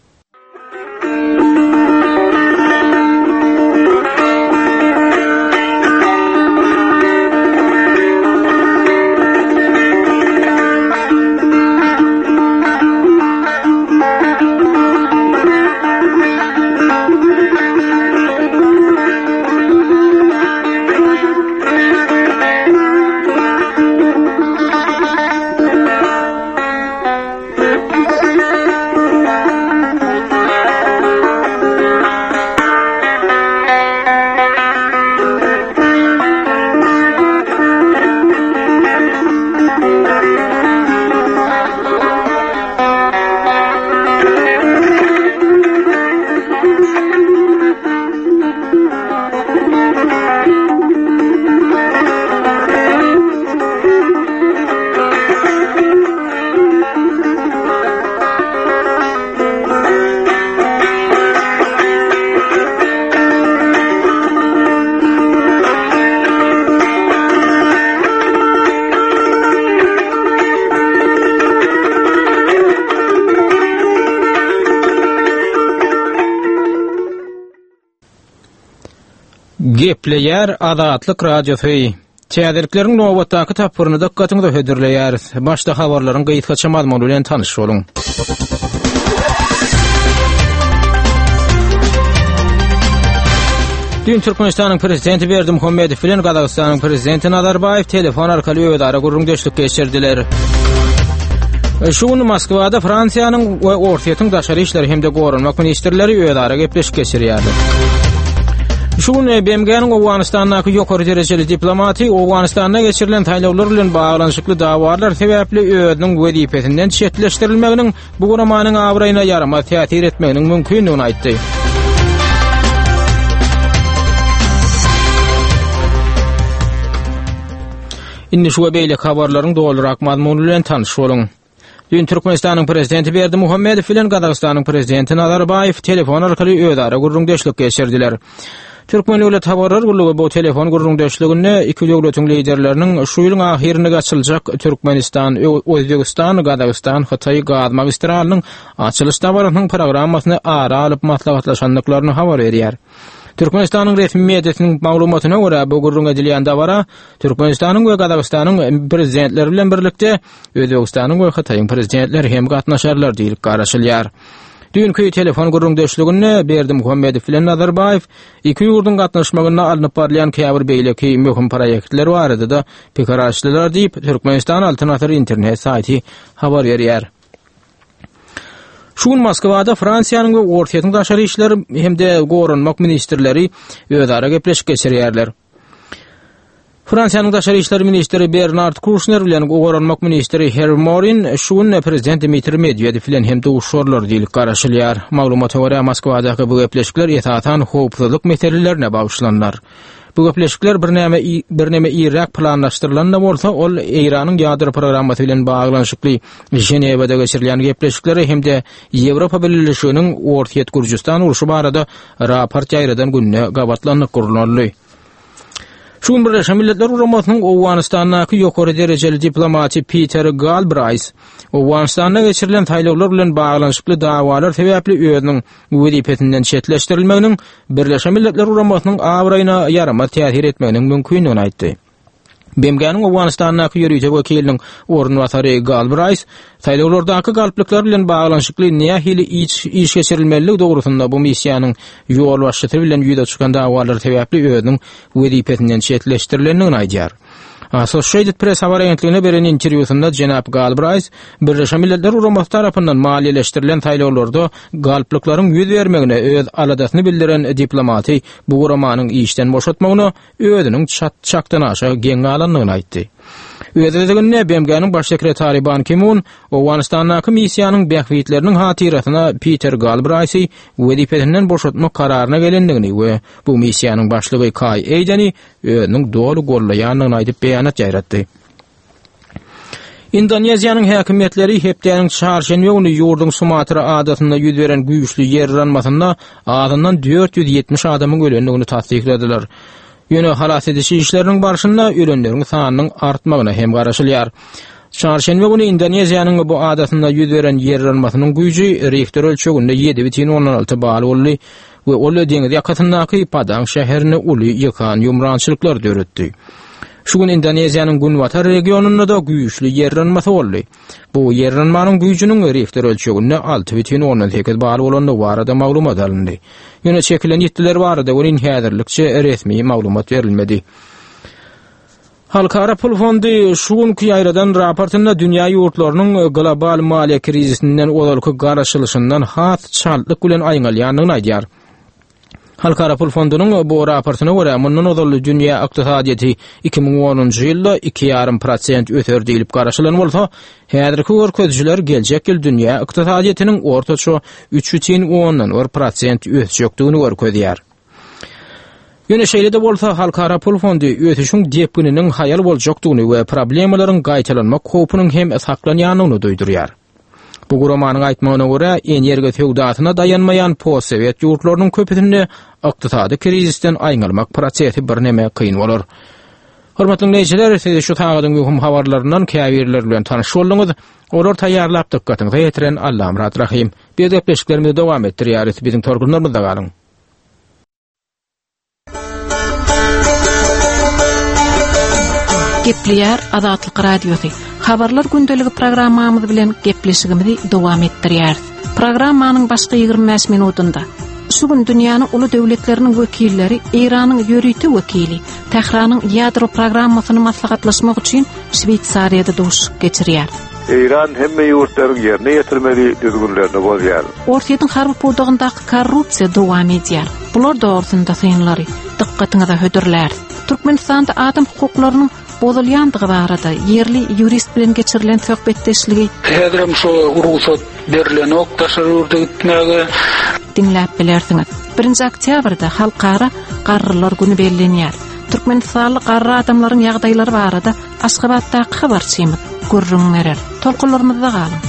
Gepleyer Adatlyk radiosu. Çäderliklerin nowatdaky tapyryny dikkatiňizde hödürleýär. Başda habarlaryň gyýtgaça mazmuny bilen tanyş boluň. Dün Türkmenistanyň prezidenti Berdimuhammedow bilen Gazagystanyň prezidenti Nazarbayew telefon arkaly öwdara gurrundeşlik geçirdiler. Şunu Moskwada Fransiýanyň we Ortaýatyň daşary işleri hemde gorunmak ministrleri öwdara gepleşik geçirýärler. Şunu BMG'nin Awganistandaky ýokary derejeli diplomati Awganistanda geçirilen taýlawlar bilen baglanyşykly dawalar sebäpli öýüniň wezipetinden çetleşdirilmeginiň bu guramanyň awraýyna ýarama täsir etmeginiň mümkinligini aýtdy. Indi şu beýle habarlaryň dolurak mazmuny bilen tanyş boluň. Dün Türkmenistanyň prezidenti Berdimuhammedow bilen Gazagystanyň prezidenti Nazarbayew telefon arkaly öwdara gurrundeşlik geçirdiler. Türkmen Döwlet Habarlar Gurulugy bu telefon gurrundeşligine iki döwletiň liderleriniň şu ýylyň ahyrynda açyljak Türkmenistan, Özbegistan, Gazagystan, Hataý gaz magistralynyň açylyş tabaratynyň programmasyny ara alyp maslahatlaşandyklaryny habar berýär. Türkmenistanyň resmi mediýasynyň maglumatyna görä bu gurrun edilýän dabara Türkmenistanyň we Gazagystanyň prezidentleri bilen birlikde Özbegistanyň we Hataýyň prezidentleri hem gatnaşarlar diýilip garaşylýar. Dünkü telefon gurrundeşligine Berdimuhammedow bilen Nazarbayew iki ýurdun gatnaşmagyna alınıp barlayan käbir beýleki möhüm proýektler barada da pikir açdylar diýip Türkmenistan Alternativ internet saýty habar berýär. Şun Moskwada Fransiýanyň we Ortaýatyň daşary işleri hemde gorunmak ministrleri öwdara gepleşik geçirýärler. Fransiýanyň daşary işleri ministri Bernard Kouchner bilen gorunmak ministri Hervé Morin şun prezident Dmitri Medvedew bilen hemde uşurlar diýilip garaşylýar. Maglumata görä Moskwadaky bu gepleşikler etatan howpsuzlyk meselelerine baglanlar. Bu gepleşikler bir näme Irak planlaşdyrylanda bolsa, ol Iranyň ýadyr programmasy bilen baglanyşykly Jenewada geçirilýän gepleşikleri hemde Ýewropa Birleşiginiň Ortaýat Gürjistan uruşy barada raport ýaýradan günne gabatlanyp gurulýar. Şun Birleşen Milletler Guramasynyň Awganistandaky ýokary derejeli diplomati Peter Galbraith, Awganistanda geçirilen taýlawlar bilen baglanyşykly dawalar sebäpli öýüniň wezipetinden çetleşdirilmeginiň Birleşen Milletler Guramasynyň awraýyna ýarama täsir etmeginiň mümkinligini aýtdy. BMG'nin Awganistandaky ýörüýte wekiliniň ornwatary Galbraith, taýlawlardaky galplyklar bilen baglanyşykly nähili iş geçirilmeligi dogrusunda bu missiýanyň ýol başçysy bilen ýüze çykan dawalar sebäpli öýüniň wezipetinden çetleşdirilendigini aýdýar. Associated Press habar agentligine beren interwýusunda Jenap Galbraith, Birleşen Milletler Guramasy tarapyndan maliýeleşdirilen taýlawlarda galplyklaryň ýüz bermegine öz aladasyny bildiren diplomati bu guramanyň işden boşatmagyna özüniň çakdan aşa geň alanlygyny aýtdy. Özüdegine BMG'nin baş sekretary Ban Ki-moon Awganistandaky missiýanyň bähwitleriniň hatyrasyna Peter Galbraithy wezipetinden boşatma kararyna gelendigini we bu missiýanyň başlygy Kay Eydeni özüniň dolu gollaýanyny aýdyp beýanat ýaýratdy. Indoneziýanyň häkimetleri hepdeniň çarşenbe güni ýurdun Sumatra adatynda ýüz beren güýçli ýerranmasyna adından 470 adamyň ölendigini tasdiklediler. Ýöne halas edişi işleriniň barşynda ölenleriň sanynyň artmagyna hem garaşylýar. Çarşenbe güni Indoneziýanyň bu adatynda ýüz beren ýerranmasynyň güýji Richter ölçeginde 7,16 bal boldy we ol deňiz ýakatyndaky Padang şäherini uly ýykan ýumrançylyklar döretdi. Şu gün Indoneziýanyň Gunwatar regionunda da güýçli ýerranmasy boldy. Bu ýerranmanyň güýjiniň Richter ölçeginde 6,18 bal bolanyny barada maglumat alındy. Ýöne çekilen ýetdiler barada onuň häzirlikçe resmi maglumat berilmedi. Halkara Pul Fondy şu günki ýaýradan raportynda dünýä ýurtlarynyň global maliýe krizisinden olalky garaşylışyndan hat çaldyk bilen aýngalýanyny aýdýar. Halkara Pul Fondynyň bu raportyna görä mundan odaly dünýä ykdysadyýety 2010-njy ýylda 2,5% öter diýilip garaşylan bolsa, häzirki görkezjiler geljek ýyl dünýä ykdysadyýetiniň ortaça 3,10% ösjekdigini görkezýär. Ýöne şeýle bolsa Halkara Pul Fondy ötüşiň depgininiň haýal boljakdygyny we problemalaryň gaýtalanmak howpunyň hem saklanýanyny duýdurýar. Bu guramanyň aýtmagyna görä, energe feowdatyna dayanmayan postsovet ýurtlarynyň köpüsinde ykdysady krizisten aýngalmak prosesi bir näme kyn bolar. Hormatly dinleýijiler, siz şu taýgadyň möhüm habarlaryndan käbirler bilen tanyş boldyňyz. Olar taýýarlap dykkatyňyza ýetiren Allahym rahim. Bir gepleşiklerimizi dowam etdirýäris. Biziň torgunlarymyzda galyň. Kepliyer Azatlyk Radiosu. Habarlar gündöligi programmamyz bilen gepleşigimizi dowam etdirýär. Programmanyň başga 25 minutunda şu gün dünýäniň uly döwletleriniň wekilleri Iranyň ýörüýti wekili Tehranyň ýadro programmasyny maslahatlaşmak üçin Şweýtsariýada duşup geçirýär. İran hemme ýurtlaryň ýerine ýetirmeli düzgünlerini bozýar. Ortaýyň harby podagyndaky korrupsiýa dowam edýär. Bular dogrusynda synlary dikkatiňize hödürler. Türkmenistanda adam hukuklarynyň bozulýandygy barada yerli ýurist bilen geçirilen söhbetdeşligi häzirem şu ruhsat berilen ok taşarurda gitmäge dinläp bilersiňiz. 1 oktýabrda halkara garrylar güni bellenýär. Türkmenistanly garry adamlaryň ýagdaýlary barada Aşgabatdaky habarçymyz görrüňler. Tolkunlarymyzda galyň.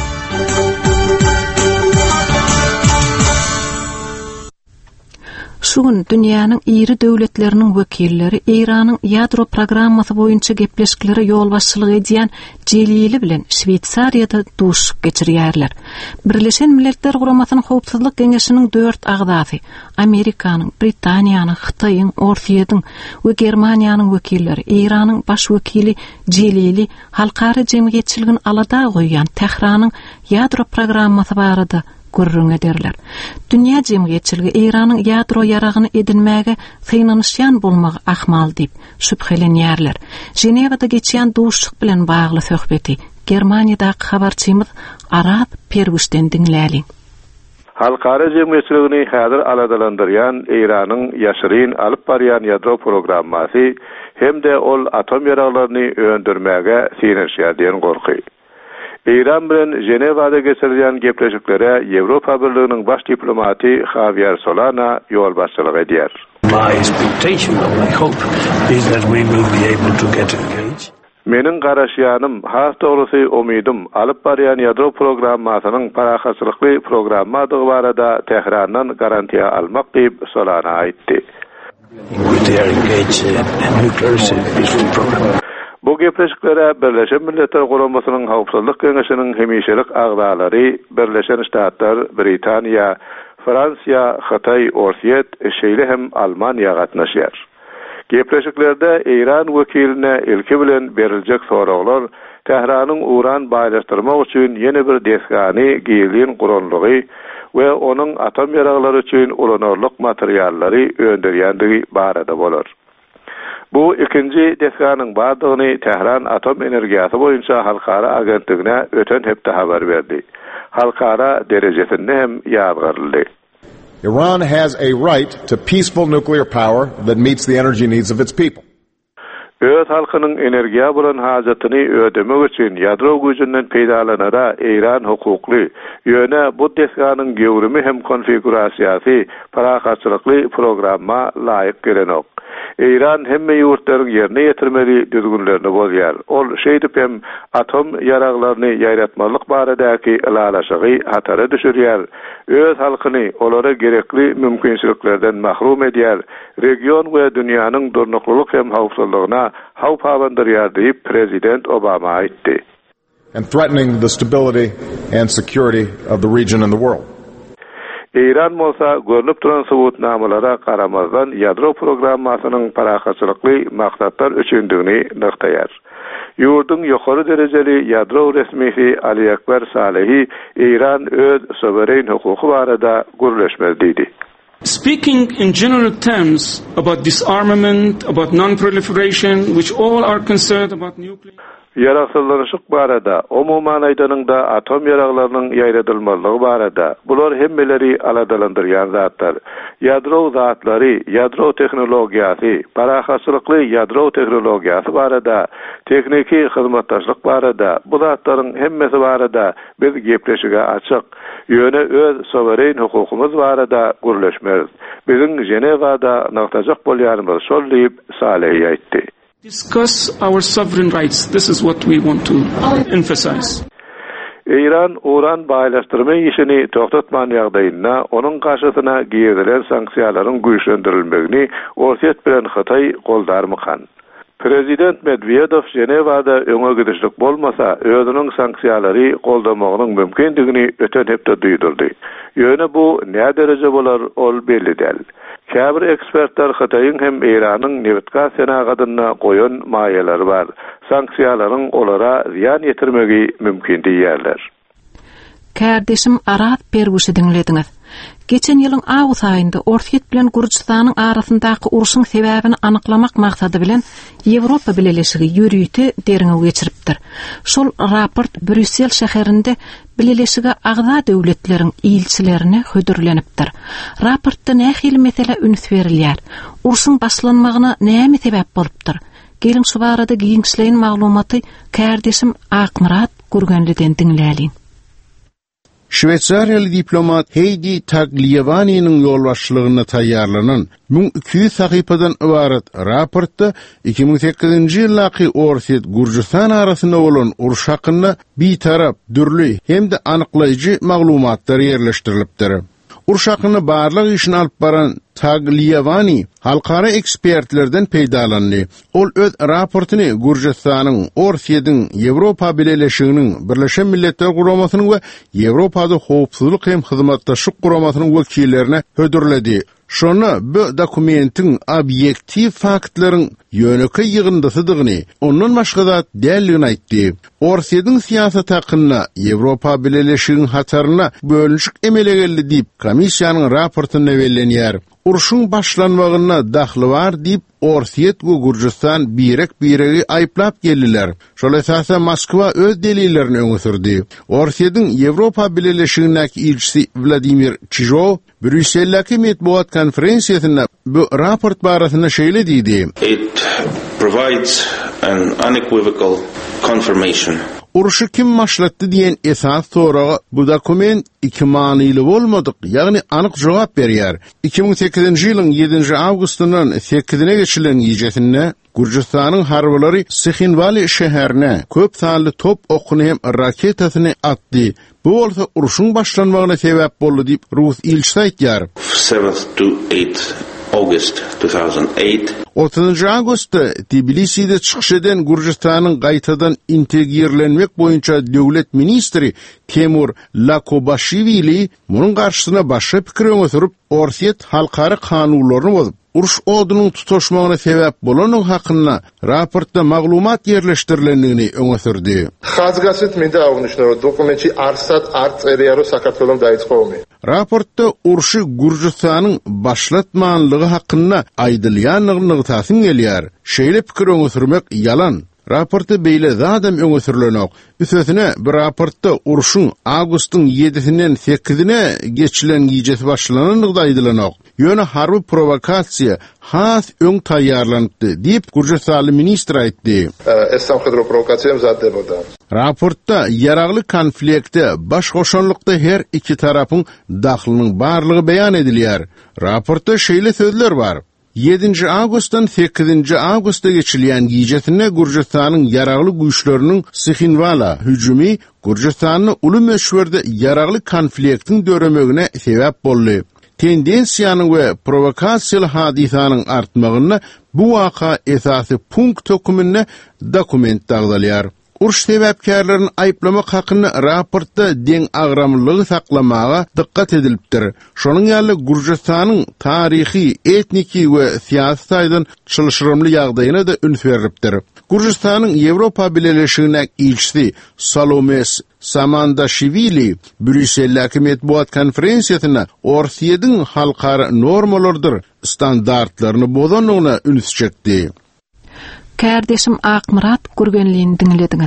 Şu gün dünýäniň iri döwletleriniň wekilleri Iranyň ýadro programmasy boýunça gepleşikleri ýol başçylygy edýän Jelili bilen Şweýtsariýada duşup geçirýärler. Birleşen Milletler Guramasynyň Howpsuzlyk Geňeşiniň 4 agzasy Amerikanyň, Britaniýanyň, Hytaýyň, Orsiýadyň we Germaniýanyň wekilleri Iranyň baş wekili Jelili halkara jemgyýetçiligini alada goýýan Tehranyň ýadro programmasy barada görrüň ederler. Dünýä jemgyýetçiligi Iranyň ýadro ýaragyny edinmäge syňanýan bolmagy ahmal diýip şüphelenýärler. Jenewada geçýän duşuk bilen bagly söhbeti Germaniýadaky habarçymyz Arap Perwüşden dinläli. Halkara jemgyýetçiligini häzir aladalandyrýan Iranyň ýaşyryn alyp barýan ýadro programmasy hemde ol atom ýaraglaryny öndürmäge syňanýar diýen gorky. İran bilen Jenewada geçirilen gepleşiklere Ýewropa Birliginiň baş diplomaty Javier Solana ýol başçylyk edýär. My expectation, my hope is that we will be able to get engaged. Meniň garaşýanym, has dogrusu umydym, alyp barýan ýadro programmasynyň parahaçylykly programmadygy barada Tehrandan garantiýa almak diýip Solana aýtdy. We are engaged in a nuclear peaceful program. Bu gepleşiklere Birleşen Milletler Guramasynyň Howpsuzlyk Geňeşiniň hemişelik agzalary Birleşen Ştatlar, Britaniýa, Fransiýa, Hytaý, Orsiýet, şeýle hem Almaniýa gatnaşýar. Gepleşiklerde İran wekiline ilki bilen beriljek soraglar Tehranyň uran baýlaşdyrmak üçin ýene bir desgany giýilýän guranlygy we onuň atom ýaraglary üçin ulanarlyk materiallary öndürýändigi barada bolar. Bu ikinci desganyň bardygyny Tehran atom energiýasy boýunça halkara agentligine öten hepde habar berdi. Halkara derejesinde hem ýadgarldy. Iran has a right to peaceful nuclear power that meets the energy needs of its people. Öz halkynyň energiýa bolan hajatyny ödemek üçin ýadro güýjünden peýdalanara Iran hukukly ýöne bu desganyň gewrimi hem konfigurasiýasy parahaçylykly programma laýyk gelenok. İran hemme ýurtlaryň ýerine ýetirmeli düzgünlerini bozýar. Ol şeýdip hem atom ýaraglaryny ýaýratmalyk baradaky ilalaşygy hatara düşürýär. Öz halkyny olara gerekli mümkinçiliklerden mahrum edýär. Region we dünýäniň durnuklyk hem howpsuzlygyna hawp hawandyrýar diýip Prezident Obama aýtdy. And threatening the stability and security of the region and the world. İran bolsa görnüp duran subutnamalara garamazdan ýadro programmasynyň parahaçylykly maksatlar üçindigini nyktaýar. Ýurdun ýokary derejeli ýadro resmisi Ali Ekber Salehi İran öz sovereign hukuky barada gürleşmez diýdi. Speaking in general terms about disarmament, about non-proliferation, which all are concerned about nuclear... Ýaraksızlaşyk barada, umumyň aýdanyňda atom ýaraglarynyň ýaýradylmalygy barada, bular hemmeleri aladalandyrýan zatlar. Ýadro zatlary, ýadro tehnologiýasy, parahaçylykly ýadro tehnologiýasy barada, tekniki hyzmatdaşlyk barada, bu zatlaryň hemmesi barada biz gepleşige açyk. Ýöne öz sovereign hukukumyz barada gürleşmez. Biziň Jenewada noktajak bolýarymyz şol diýip Saleh aýtdy. Discuss our sovereign rights. This is what we want to emphasize. İran uran baýlaşdyrma işini toktatman ýagdaýynda onuň garşysyna giýilen sanksiýalaryň güýçlendirilmegini Orsiýet bilen Hytaý goldarmykan. Prezident Medvedev Jenewada öňe gidişlik bolmasa özüniň sanksiýalary goldamagynyň mümkindigini öten hepde duýdurdy. Ýöne bu näme derejede bolar ol belli däl. Käbir ekspertler Hytaýyň hem Iranyň newitga senagadyna goýan maýalary bar. sanksiýalaryň olara ziýan ýetirmegi mümkin diýerler. Kardeşim Arat Perguşy dinlediňiz. Geçen ýylyň awuz aýynda Ortiýet bilen Gürjistanyň arasyndaky uruşyň sebäbini anyklamak maksady bilen Ýewropa Bileleşigi ýürüýti deriňe geçiripdir. Şol raport Brüssel şäherinde Bileleşige agza döwletleriň ilçilerine hödürlenipdir. Raportda nähili mesele üns berilýär. Uruşyň başlanmagyna näme sebäp bolupdyr? Gelin şu barada giňişleýin maglumaty kardeşim Akmurat Gurgenliden dinläliň. Şweýçariýaly diplomat Heidi Tagliavani'nin ýolbaşçylygyna taýýarlanan 1200 sahypadan ibaret raportda 2008-nji ýylaky Ortiýet Gürjistan arasynda bolan uruş hakynda bir tarap dürli hem de anyklaýjy maglumatlar ýerleşdirilipdir. Uruş hakynda barlyk işini alyp baran Tagliavani halkara ekspertlerden peýdalandy. Ol öz raportuny Gürjistanyň, Ortiýetiň, Ýewropa Birleşiginiň, Birleşen Milletler Guramasynyň we Ýewropada howpsuzlyk hem hyzmatdaşlyk guramasynyň wekillerine hödürledi. Şonu bu dokumentiň obyektiv faktlaryň ýöneki ýygyndasydygyny, ondan başga zat dälligini aýtdy. Ortiýetiň siýasat hakynda Ýewropa Birleşiginiň hataryna bölünşik emele geldi diýip komissiýanyň raportunda bellenýär. Uruşun başlanmagyna dahly bar diýip Ortiýet we Gürjistan biregi aýplap geldiler. Şol esasda Moskwa öz delillerini öňe sürdi. Ortiýetiň Ýewropa Birleşigindäki ilçisi Vladimir Chizhov Brüsseldäki medeniýet konferensiýasynda bu raport barasynda şeýle diýdi. It provides an unequivocal confirmation. Uruşu kim başlatdy diýen esas soraga bu dokument iki manyly bolmadyk, ýagny anyk jogap berýär. 2008-nji ýylyň 7-nji awgustyndan 8-ne geçilen ýejesinde Gürjistanyň harbylary Sikhinvali şäherine köp sanly top okuny hem raketasyny atdy. Bu bolsa uruşyň başlanmagyna sebäp boldy diýip Rus ilçisi aýtýar. 7 to 8 August 2008. 30 Ağustos'ta Tbilisi'de çıkış eden Gürjistanyň gaýtadan integrlenmek boýunça döwlet ministri Temur Lakobashvili munyň garşysyna başga pikir öňe Ortiýet halkara kanunlaryny bozup, uruş odunyň tutuşmagyna sebäp bolanyň hakynda raportda maglumat ýerleşdirilendigini öňe sürdi. Hazgasit minde aýnyşlary dokumenti arsat artserýary Sakatolum daýyçgomy. Raportda uruşy Gürjistanyň başlatmanlygy hakynda aýdylýanlygyny tasim gelýär. Şeýle pikir öňe sürmek ýalan. Raportda beýle zadam öňe sürülenok. Üstesine bir raportda uruşyň awgustyň 7-sinden 8-ne geçilen ýejesi başlananyny aýdylanok. Ýöne harby provokasiýa has öň taýýarlandy diýip Gürjistan ministri aýtdy. Esam hydro provokasiýam zat debada. Raportda ýaragly konfliktde baş goşanlykda her iki tarapyň dahlynyň barlygy beýan edilýär. Raportda şeýle sözler bar. 7 Ağustos'tan 8 Ağustos'a geçilen ýejesinde Gürjistanyň ýaragly güýçleriniň Sikhinvala hüjümi Gürjistanyň uly meşhurde ýaragly konfliktiň döremegine sebäp boldy. Tendensiýanyň we provokasiýaly hadisanyň artmagyna bu waka esasy punkt tökümine dokument dagdalýar. Uruş sebäpkärlerini aýplamak hakynda raportda deň agramlygy saklamaga dikkat edilipdir. Şonuň ýaly Gürjistanyň taryhy, etniki we siýasy taýdan çylşyrymly ýagdaýyna da üns beripdir. Gürjistanyň Ýewropa Birleşigine ilçisi Salomes Samandashvili Brüsseldäki medeniýet konferensiýasynda Ortiýetiň halkara normalardyr standartlaryny bozanyna üns çekdi. Kardeşim Akmurat Gurgenliň dinlediňiz.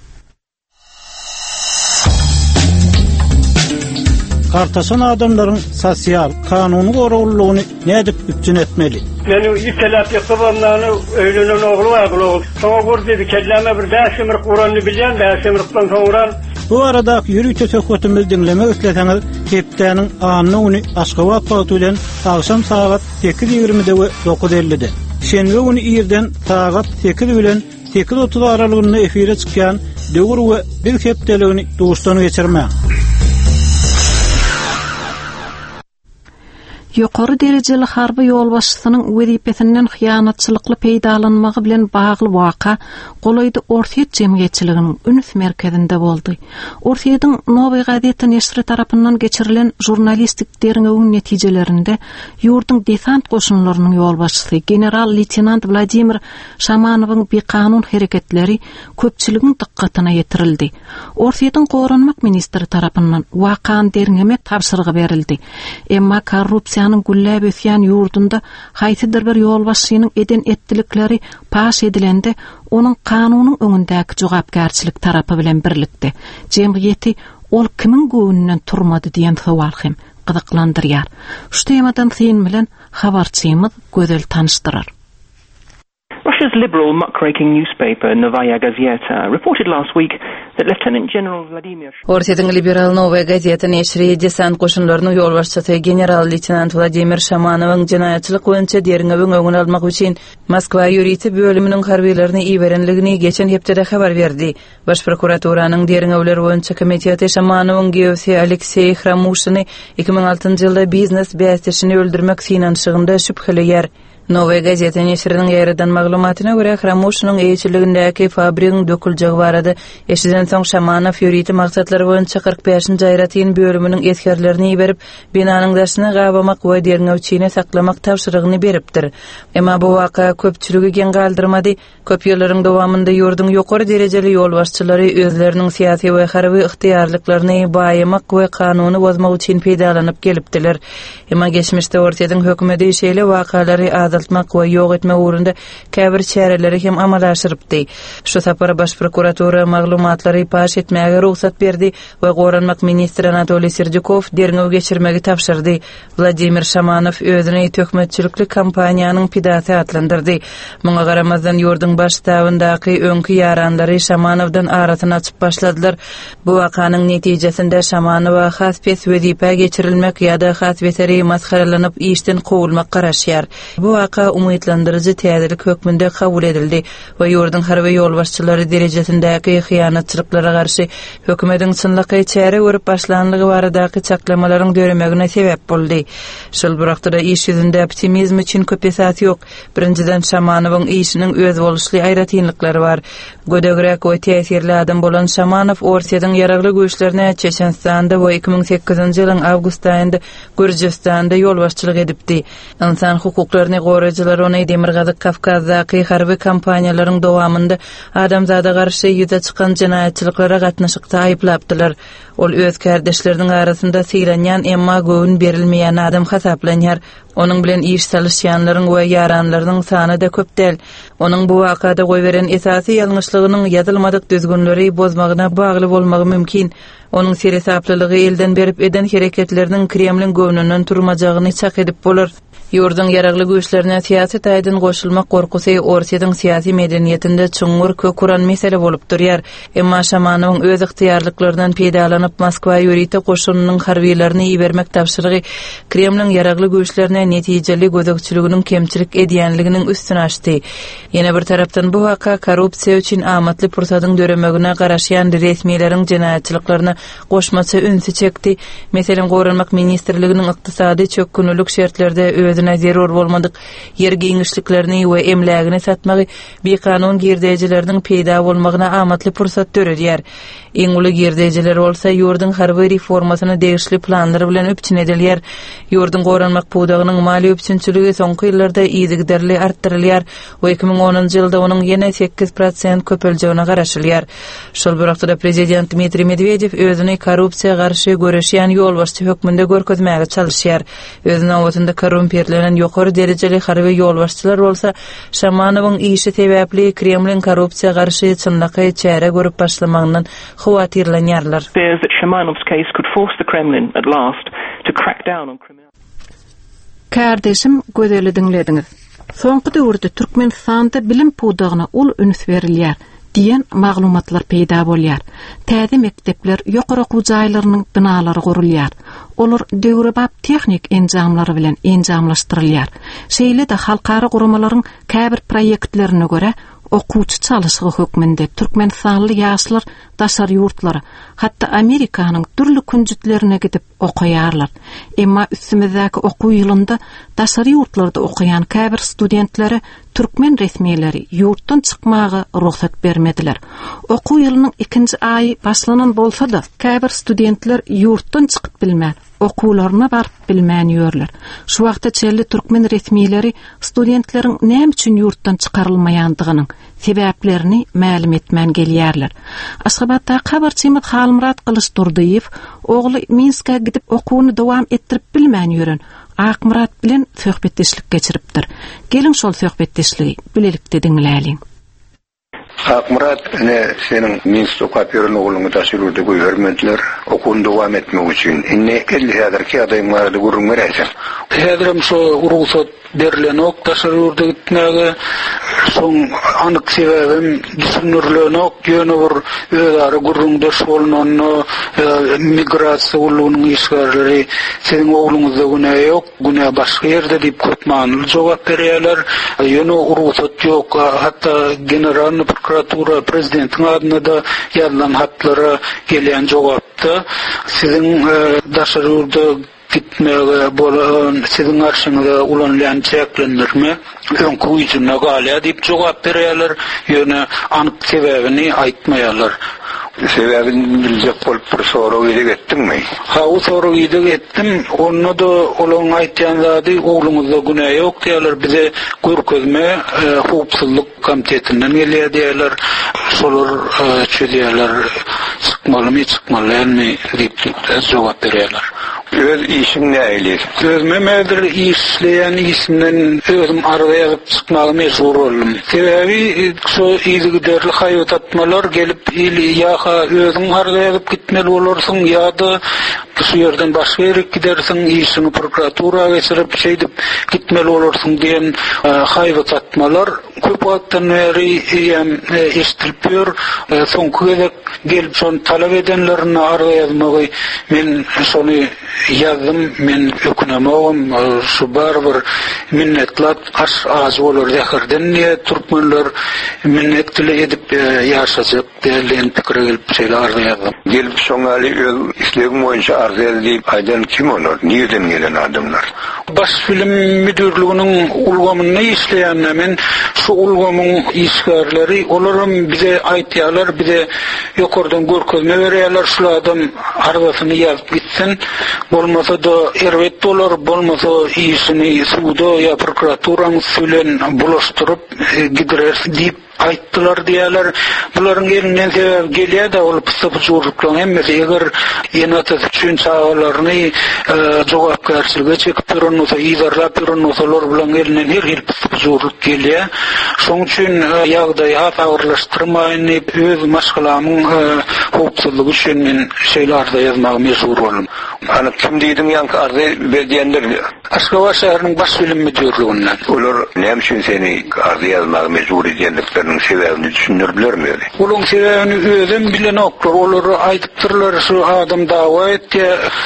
Kartasan adamlaryň sosial, kanuny gorullygyny nädip üpçün etmeli? Meni itelap ýapabanlaryny öýlenen ogly bar, soňa gor dedi kelleme bir däşemir Kur'any bilýän, däşemirden soňra bu arada ýürüýte söhbetimiz dinlemek isleseňiz, hepdäniň anyny Aşgabat wagty bilen akşam saat 8:20-de we 9:50-de. Şenbe günü ýerden saat 8 bilen 8:30 aralygynda efire çykýan döwür we bir hepdeligini duşdan geçirmek. Ýokary derejeli harby ýolbaşçysynyň wezipetinden hyýanatçylykly peýdalanmagy bilen bagly waka Golaydy Ortiýet jemgyýetçiliginiň Ünüs merkezinde boldy. Ortiýetyň Nowy Gazeta neşri tarapyndan geçirilen jurnalistik derňegiň netijelerinde ýurdun desant goşunlarynyň ýolbaşçysy general leytenant Vladimir Şamanowyň bekanun hereketleri köpçüligiň dikkatyna ýetirildi. Ortiýetyň goranmak ministri tarapyndan wakan derňeme tapşyrygy berildi. Emma korrupsiýanyň gülläp ösýän ýurdunda haýsydyr bir ýolbaşçynyň eden etdilikleri paş edilende onun kanunyň öňündäki jogapgarçylyk tarapy bilen birlikde jemgyýeti ol kimin göwnünden turmady diýen sowal hem gyzyklandyrýar. Şu temadan sen bilen habarçymyz gözel tanışdyrar. Russia's liberal muckraking newspaper Novaya Gazeta reported last week that Lieutenant General Vladimir Ortiýetyň liberal Novaya Gazeta neşri desant goşunlarynyň ýolbaşçysy general leytenant Vladimir Şamanowyň jinaýatçylyk boýunça derňegiň öňüni almak üçin Moskwa ýurity bölüminiň harbiýlerini iberenligini geçen hepde habar berdi. Baş prokuraturynyň derňewler boýunça komiteti Şamanowyň gewsi Aleksey Khramushiny 2006-njy ýylda biznes bäsdişini öldürmek finanşygynda şüpheler. Novaya Gazeta neşriniň ýerden maglumatyna görä Khramushnyň eýçiligindäki fabrigyň döküljegi barada eşiden soň Şamanow ýurity maksatlary boýunça 45-nji aýratyn bölüminiň etkerlerini berip binanyň daşyny gabamak we derňewçini saklamak tapşyrygyny beripdir. Emma bu waka köpçüligi gen galdyrmady. Köp ýyllaryň dowamında ýurdun ýokary derejeli ýolbaşçylary özleriniň syýasy we harby ykdyýarlyklaryny baýamak we kanuny bozmak üçin peýdalanyp gelipdiler. Emma geçmişde Ortiýetyň hökümeti şeýle wakalary azaltmak we ýok etmek uğrunda käbir çäreleri hem amal aşyrypdy. Şu sapara baş prokuratura maglumatlary paş etmäge ruhsat berdi we goranmak ministri Anatoliy Serdyukov derňew geçirmegi tapşyrdy. Vladimir Şamanow özüni tökmetçilikli kampaniýanyň pidasy atlandyrdy. Muňa garamazdan ýurdun baş tabyndaky öňkü ýaranlary Şamanowdan arasyny açyp başladylar. Bu wakanyň netijesinde Şamanowa has pes wezipe geçirilmek ýa-da has beteri maskaralanyp işden gowulmak garaşýar. Bu waka umytlandyryjy täzelik hökmünde kabul edildi we ýurdun harby ýolbaşçylary derejesindäki hyýanatçylyklara garşy hökümetiň çynlyky çäre görüp başlanlygy baradaky çaklamalaryň döremegine sebäp boldy. Şol burakda iş ýüzünde optimizm üçin köp esas ýok. Birinjiden Şamanowyň işiniň öz boluşly aýratynlyklary bar. Gödegräk we täsirli adam bolan Şamanow Ortiýetyň ýaragly güýçlerine Çeçenistanda we 2008-nji ýylyň awgust aýynda Gürjistanda ýolbaşçylyk edipdi. İnsan hukuklaryny goraýjylar ony Demirgazyk Kafkazdaky harby kampaniýalaryň dowamında adamzada garşy ýüze çykan jinaýatçylyklara gatnaşykda aýyplapdylar. Ol öz kardeşleriniň arasynda syýlanýan emma göwn berilmeýän adam hasaplanýar. Onun bilen iş salışýanlaryň we ýaranlarynyň sany da köp däl. Onun bu wakada goý beren esasy ýalňyşlygynyň ýazylmadyk düzgünleri bozmagyna bagly bolmagy mümkin. Onun seresaplılıgy elden berip eden hereketlerining Kremlin göwnünden turmajagyny çak edip bolar. Ýurdun ýaragly güýçlerine siýaset aýdyn goşulmak gorkusy Ortiýetyň syýasy medeniýetinde çuňur kökuran mesele bolup durýar. Emma Şamanowyň öz ykdyýarlyklarynyň peýdalanyp Moskwa ýurity goşunynyň harbiýlerini ibermek tapşyrygy Kremlin ýaragly güýçlerine netijeli gözegçiliginiň kemçilik edýänliginiň üstüne açdy. Ýene bir tarapdan bu waka korrupsiýa üçin amatly pursadyň döremegine garaşýan resmiýleriň jinaýatçylyklaryna goşmaça ünsü çekdi. Meselem goranmak ministrliginiň ykdysady çökkünlük şertlerde özüne zerur bolmadyk yer giňişliklerini we emlägini satmagy bir kanun girdejileriniň peýda bolmagyna amatly pursat dörýär. Eň uly girdejiler bolsa ýurdun harby reformasyny degişli planlary bilen öpçün edilýär. Ýurdun goranmak pudagynyň mali öpçünçiligi soňky ýyllarda ýygyderli artdyrylýar we 2010-njy ýylda onuň ýene 8% köpeljegine garaşylýar. Şol burakda prezident Dmitri Medvedev özüni korrupsiýa garşy göreşýän ýolbaşçy hökmünde görkezmäge çalışýar. Özüniň awatynda korrumperlenen ýokary derejeli harby ýolbaşçylar bolsa Şamanowyň işi sebäpli Kremlin korrupsiýa garşy çynlyky çäre görüp başlamagynyň howatyrlanýarlar. Fears that Shamanov's case could force the Kremlin at last to crack down on criminal. Kardeşim gözeli dinlediňiz. Soňky döwürde Türkmenistanda bilim pudagyna ul üns berilýär diýen maglumatlar peýda bolýar. Täze mektepler, ýokary okuw jaýlarynyň binalary gurulýar. Olar döwrebap tehnik enjamlary bilen enjamlaşdyrylýar. Şeýle de halkara gurumalaryň käbir proýektlerine görä okuwçy çalyşygy hökmünde Türkmenistanly ýaşlar daşary ýurtlary, hatda Amerikanyň türlü künjütlerine gidip okuyarlar. Emma üstümizdäki okuw ýylynda daşary ýurtlarda okuyan käbir studentlere türkmen resmiýetleri ýurtdan çykmagy ruhsat bermediler. Okuw ýylynyň 2-nji aýy başlanan bolsa-da, käbir studentler ýurtdan çykyp bilmän, okuwlaryna barıp bilmän ýörler. Şu wagtda çelli türkmen resmiýetleri studentleriň näme üçin ýurtdan çykarylmaýandygynyň sebäplerini ma'lum etmän gelýärler. Aşgabatda habarçymyz Halmurat Kılıçdurdyýew ogly Minska gidip okuwyny dowam etdirip bilmän ýören Akmurat bilen söhbetdeşlik geçiripdir. Gelin şol söhbetdeşligi bilelikde diňläliň. Akmurat, senin Minsk okapyörün oğlunu taşırırdı görmediler. Okuwunu dowam etmek üçin. Inne kelli häzirki adamlary görüň berýär. Häzirim şu ruhsat berilen ok taşırırdı gitmäge. Soň anyk sebäbim düşünürlen ok ýöne bir özleri gurrundaş bolunan migrasiýa ulunyň işgärleri senin oğluňyzda günä ýok, günä başga ýerde diýip köpmanyl jogap berýärler. Ýöne ruhsat ýok, hatda general prokuratura prezidentiň adyna da ýazylan hatlara gelýän jogapda sizin daşaryrda gitmege bolan sizin arşyňyzda ulanýan çeklendirme öňkü ýüzüne galya diýip jogap berýärler, ýöne anyk sebäbini aýtmaýarlar. Sebäbini biljek bolup bir soraw etdiňmi? Ha, o soraw etdim. Onu da olaň aýtýan zady oğluňyzda günä ýok diýerler. Bize görkezme howpsuzlyk komitetinden gelýär diýerler. Şolar çöýärler. Çykmalymy, çykmalymy diýip jogap berýärler. Öz işim näýli? Özüme mädir işleýän işimden özüm arada ýazyp çykmagy mejbur boldum. Sebäbi şu ýygyderli haýat atmalar gelip ýa-ha özüň arada ýazyp gitmeli bolarsyň ýa-da şu ýerden başga ýere gidersiň, işini prokuraturaga geçirip şeýdip gitmeli bolarsyň diýen haýat atmalar köp wagtdan beri eşitilip ýör. Soňky gezek gelip şonu talap edenlerini arada ýazmagy men şonu ýazdym, men ökünemegim, şu barbyr minnetlat az bolar zäherden niýe türkmenler minnetli edip ýaşajak diýen pikire gelip şeýle arda ýazdym. Gelip şoňaly öz islegim boýunça arda edip aýdan kim olar? Niýeden gelen adamlar? Baş film müdürlüğünün ulgamyny işleýän men şu ulgamyň işgärleri olaram bize aýtýarlar, bize ýokardan görkezme berýärler, şu adam ardasyny ýazyp gitsin. Bolmasa da erwet dolar, bolmasa işini suda ýa prokuraturaň bilen bulaşdyryp gidirer diýip aýtdylar diýerler. Bularyň elinden sebäp gelýär da ol pysapçylyklaryň hemmesi eger ýene-de üçin çağalaryny jogapkärçilige çekip berýänse, ýyzarlap berýänseler bilen elinden her hil pysapçylyk gelýär. Şoň üçin ýagdaýy agyrlaşdyrmaýyn öz maşgalamyň howpsuzlygy üçin men şeýlerde ýazmagy mejbur boldum. Ana kim diýdim ýanky arda berýänler? Aşgabat şäheriniň baş film müdürlüginden. Olar näme üçin seni arda ýazmagy mejbur edýänlikleriniň sebäbini düşünürlermi? Olaň sebäbini özüm bilen oklar. Olar aýdypdyrlar şu adam dawa etdi,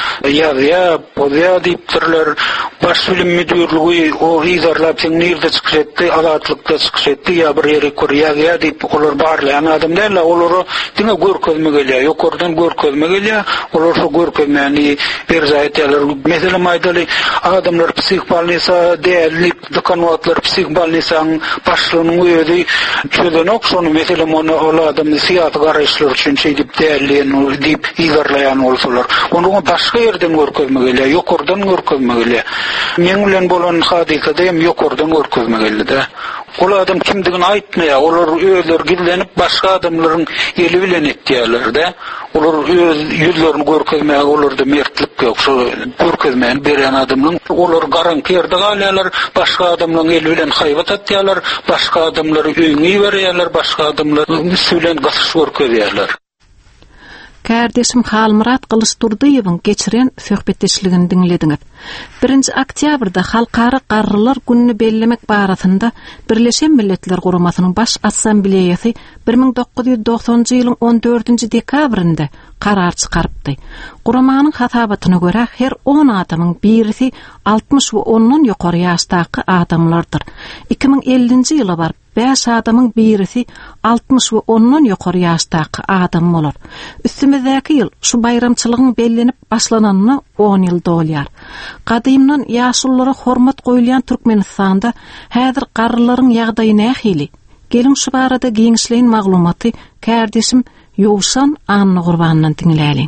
ýa podýa diýipdirler. Baş film müdürlügi o ýyzarlap nerede çykýardy, azatlikda çykýardy ýa bir ýere körýär diýip olar barlayan adamlar olary diňe görkezme gelýär, ýokardan görkezme gelýär. Olar şu görkezmeni berzaýetler. Mesela maýdaly adamlar psihbalnisa däli dokanwatlar psihbalnisaň başlygynyň öýüdi çözenok şonu mesela ol adamny siýasat garaşlar üçin şeýdip dälilen diýip ýygarlaýan bolsalar. Onu başga ýerden görkezme gelýär, ýokardan görkezme gelýär. Men bilen bolan hadisede hem ýokardan görkezme geldi. Ol adam kimdigini aýtmaýar, olar özleri gizlenip başga adamlaryň eli bilen etdiýärler-de. Olar öz ýüzlerini görkezmäge olarda mertlik ýok. Şu görkezmäni berýän adamlaryň olar garanky ýerde galýarlar, başga adamlaryň eli bilen haýbat atýarlar, başga adamlary öýüňi berýärler, başga adamlary sülen gasyş görkezýärler. Kardeşim Halmurat Kılıçdurdyýewiň geçiren söhbetdeşligini diňlediňiz. 1 oktyabrda Halkara Qarrylar gününü bellemek barasında Birleşen Milletler Guramasynyň baş assambleyasy 1990-njy ýylyň 14-nji dekabrynda karar çykarpdy. Guramanyň hatabatyna görä her 10 adamyň birisi 60 we ondan ýokary ýaşdaky adamlardyr. 2050-nji ýyla bar 5 adamyň birisi 60 we ondan ýokary ýaşdaky adam bolar. Üstümizdäki ýyl şu bayramçylygyň bellenip başlananyna 10 ýyl dolýar. Gadymdan ýaşullara hormat goýulýan Türkmenistanda häzir garrylaryň ýagdaýy nähili? Gelin şu barada giňişleýin maglumaty kärdeşim Ýowşan Anna Gurbanynyň dinläliň.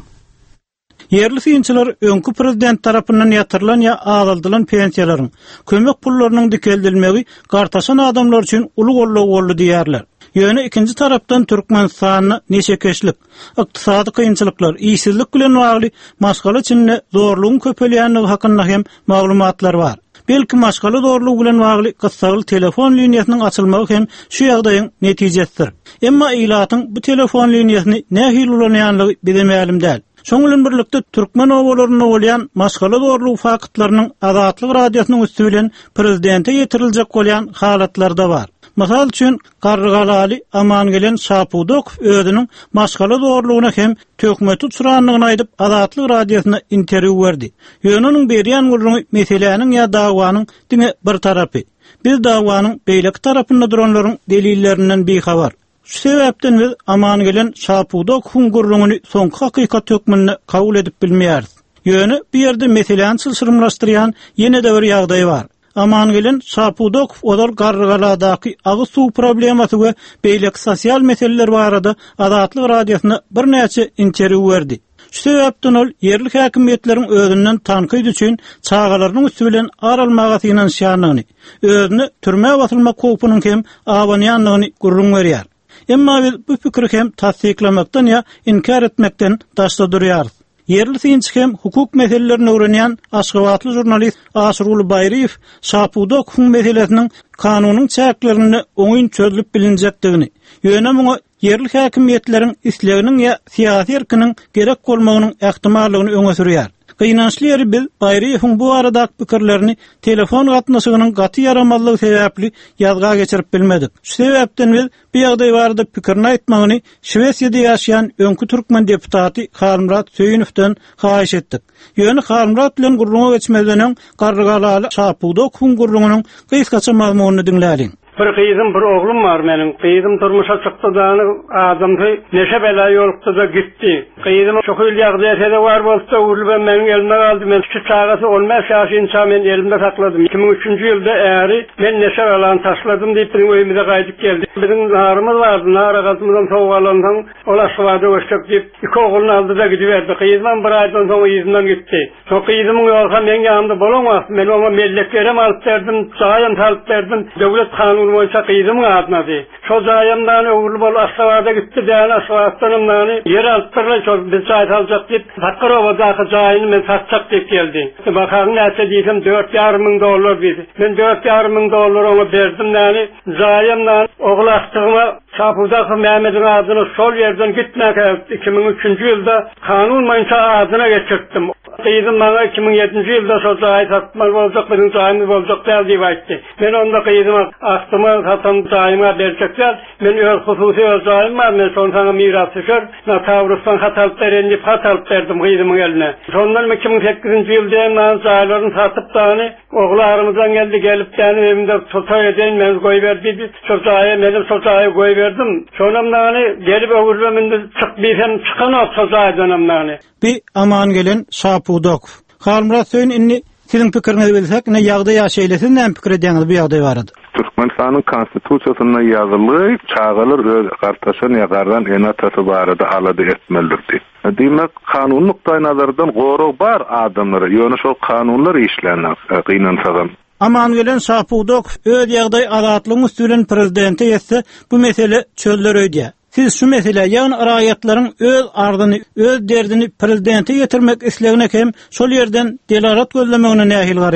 Yerli synçylar öňkü prezident tarapyndan ýatyrylan ýa azaldylan pensiýalaryň kömek pullarynyň dikeldilmegi gartaşan adamlar üçin uly gollug boldy diýerler. Ýöne ikinji tarapdan Türkmenistanyny neşekeşlik, ykdysady kynçylyklar, işsizlik bilen bagly maşgala içinde zorlugyň köpelýänligi hakynda hem maglumatlar bar. Belki maşgala zorlugy bilen bagly gysgaly telefon liniýasynyň açylmagy hem şu ýagdaýyň netijesidir. Emma ilatyň bu telefon liniýasyny nähili ulanýanlygy bize ma'lum däl. Şoňulan birlikde türkmen owalaryna bolýan maşgala zorlugy fakatlarynyň Azatlyk radiosynyň üstü bilen prezidente ýetiriljek bolýan halatlar da bar. Masal üçin Garrygaly aman gelen Şapudok özüniň maşgala zorlugyna hem tökmeti uçuranlygyny aýdyp Azatlyk radiosyna interwiu berdi. Ýöneňiň berýän gurruny meseleniň ýa dawanyň diňe bir tarapy. Biz dawanyň beýleki tarapynda duranlaryň delillerinden beýhabar. Şu sebäpden biz aman gelen Şapudok hungurlugyny soňky hakykat tökmenini kabul edip bilmeýäris. Ýöne bir ýerde meseleni sylsyrmlaşdyrýan ýene-de bir ýagdaý bar. Aman gelen Şapudok olar Garrygaladaky agy suw problemasy we beýleki sosial meseleler barada Azatlyk radiosyna bir näçe interwiu berdi. Şu sebäpden ol yerli häkimetleriň özünden tanqid üçin çağalarynyň üstü bilen aralmagy ýanşýanyny, özüni türme batylmak howpunyň hem awanýanlygyny gurrun berýär. Emma biz bu pikiri hem tasdiklemekden ya inkar etmekden daşda durýarys. Yerli synçy hem hukuk meselelerini öwrenýän Aşgabatly jurnalist Asrul Bayriyew Şapudok hukuk meselesiniň kanunyň çäklerini oňyn çözülip bilinjekdigini, ýöne muňa yerli häkimetleriň isleginiň ya siýasy erkiniň gerek bolmagynyň ähtimallygyny öňe sürýär. Gynançly ýeri biz Bayriyewiň bu aradaky pikirlerini telefon gatnaşygynyň gaty ýaramazlygy sebäpli ýazga geçirip bilmedik. Şu sebäpden biz bu ýagdaý barada pikirini aýtmagyny Şwesiýada ýaşaýan öňkü türkmen deputaty Halmrat Söýünowdan haýyş etdik. Ýöne Halmrat bilen gurruna geçmeden Garrygaly Şapudok hungurlugynyň gysgaça mazmunyny dinläliň. Bir kızım, bir oğlum var benim. Kızım durmuşa çıktı da adamı neşe bela yolukta da gitti. Kızım çok öyle yağdiyete var bolsa uğurlu ben benim elimde kaldı. Ben küçük çağası olmaz şahsi insan ben elimde sakladım. 2003. yılda eğri ben neşe belanı taşladım deyip benim evimize kaydık geldi. Bizim narımız vardı. Nar ağzımızdan soğuk alandan olası vardı hoşçak deyip iki oğlunu aldı da gidiverdi. Kızım bir aydan sonra yüzünden gitti. Sonra kızımın yolsa ben yanımda bulamaz. Ben ona melleklerimi alıp verdim. Sahayım alıp verdim. Devlet kanunu boysa kıydım adnadı. Şu zayımdan oğlu bol Aslavada gitti değerli Aslavad'danımdan yer alttırla çok bir zayt alacak deyip Fakkarova'daki zayını ben satacak deyip geldi. Bakalım neyse dedim $4,500 dedi. Ben $4,500 ona verdim yani zayımdan oğlu astığıma Şapudaki Mehmet'in adını sol yerden gitmek 2003. yılda kanun mayınca adına geçirttim. Kıydım bana 2007. yılda şu zayı satmak olacak, benim zayımız olacak der diye baktı. Ben onda kıydım astıma satan zayıma verecekler. Ben öyle hususi o zayım var. Ben son sana miras düşer. Tavrus'tan hatalıp verenci hatalıp verdim kıydımın eline. Sondan 2008. yılda ben zayılarını satıp da hani oğullarımızdan gelip benim evimde sosyal edeyim ben koy verdi. Şu zayı benim sosyal koy verdim. Sonunda hani gelip öğürleminde çıkan o sosyal dönemde hani. Bir aman gelen Şapudok. Halmrat Söýün inni sizin pikirinizi bilsek ne ýagdaý ýaşaýlesin näme pikir edýäňiz bu ýagdaý barady. Türkmenistanyň konstitusiýasyna ýazyly çağalar öz gartaşan ýagardan enatasy barada alady etmelidir. Demek kanun nuktaý nazardan gorog bar adamlary, ýöne şol kanunlar işlenýär gynansadan. Aman gelen Şapudok öz ýagdaý azatlygyň üstünden prezidente ýetse bu mesele çözülerýär. Siz şu mesele ýa-ni raýatlaryň öz ardyny, öz derdini prezidente ýetirmek islegine hem şol ýerden delarat gözlemegine nähil garaýaňyz.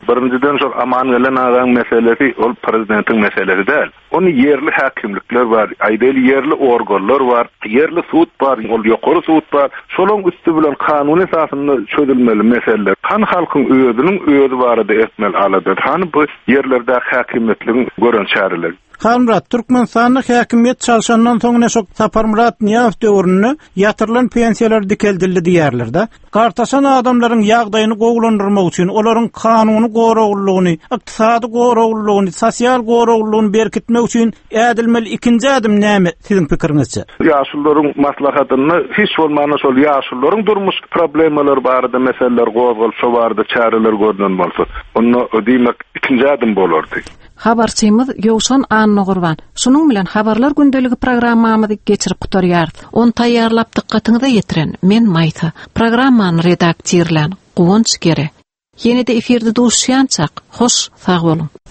Birinciden şol aman gelen ağan meselesi ol prezidentin meselesi değil. Onu yerli hakimlikler var, aydeli yerli organlar var, yerli suut var, ol yukarı suut var. Şolun üstü bilen kanun esasında çözülmeli meseleler. Han halkın özünün özü barada etmeli aladır. Han bu yerlerde hakimiyetliğin gören çareler. Halmrat Türkmenistan'da häkimiyet çalışandan soňra şok Saparmurat Niýazow döwründe ýatyrılan pensiýalar dikeldildi diýerler-de. Gartaşan adamlaryň ýagdaýyny gowlandyrmak üçin olaryň kanuny goraglygyny, ykdysady goraglygyny, sosial goraglygyny berkitmek üçin ädilmeli ikinji adım näme siziň pikiriňizçe? Ýaşullaryň maslahatyny hiç bolmany şol ýaşullaryň durmuş problemler barada meseleler gowgalyp şo barada çareler görünmeli. Onu ödemek ikinji adım bolardy. Habarçymyz Ýowşan Anna Gurban. Şunuň bilen habarlar gündeligi programmamyzy geçirip gutarýar. Onu taýýarlap dykkatyňyza ýetiren men Maýta. Programmany redaktorlan Gowunç Gere. Ýene-de efirde duşýançak. Hoş, sag bolun.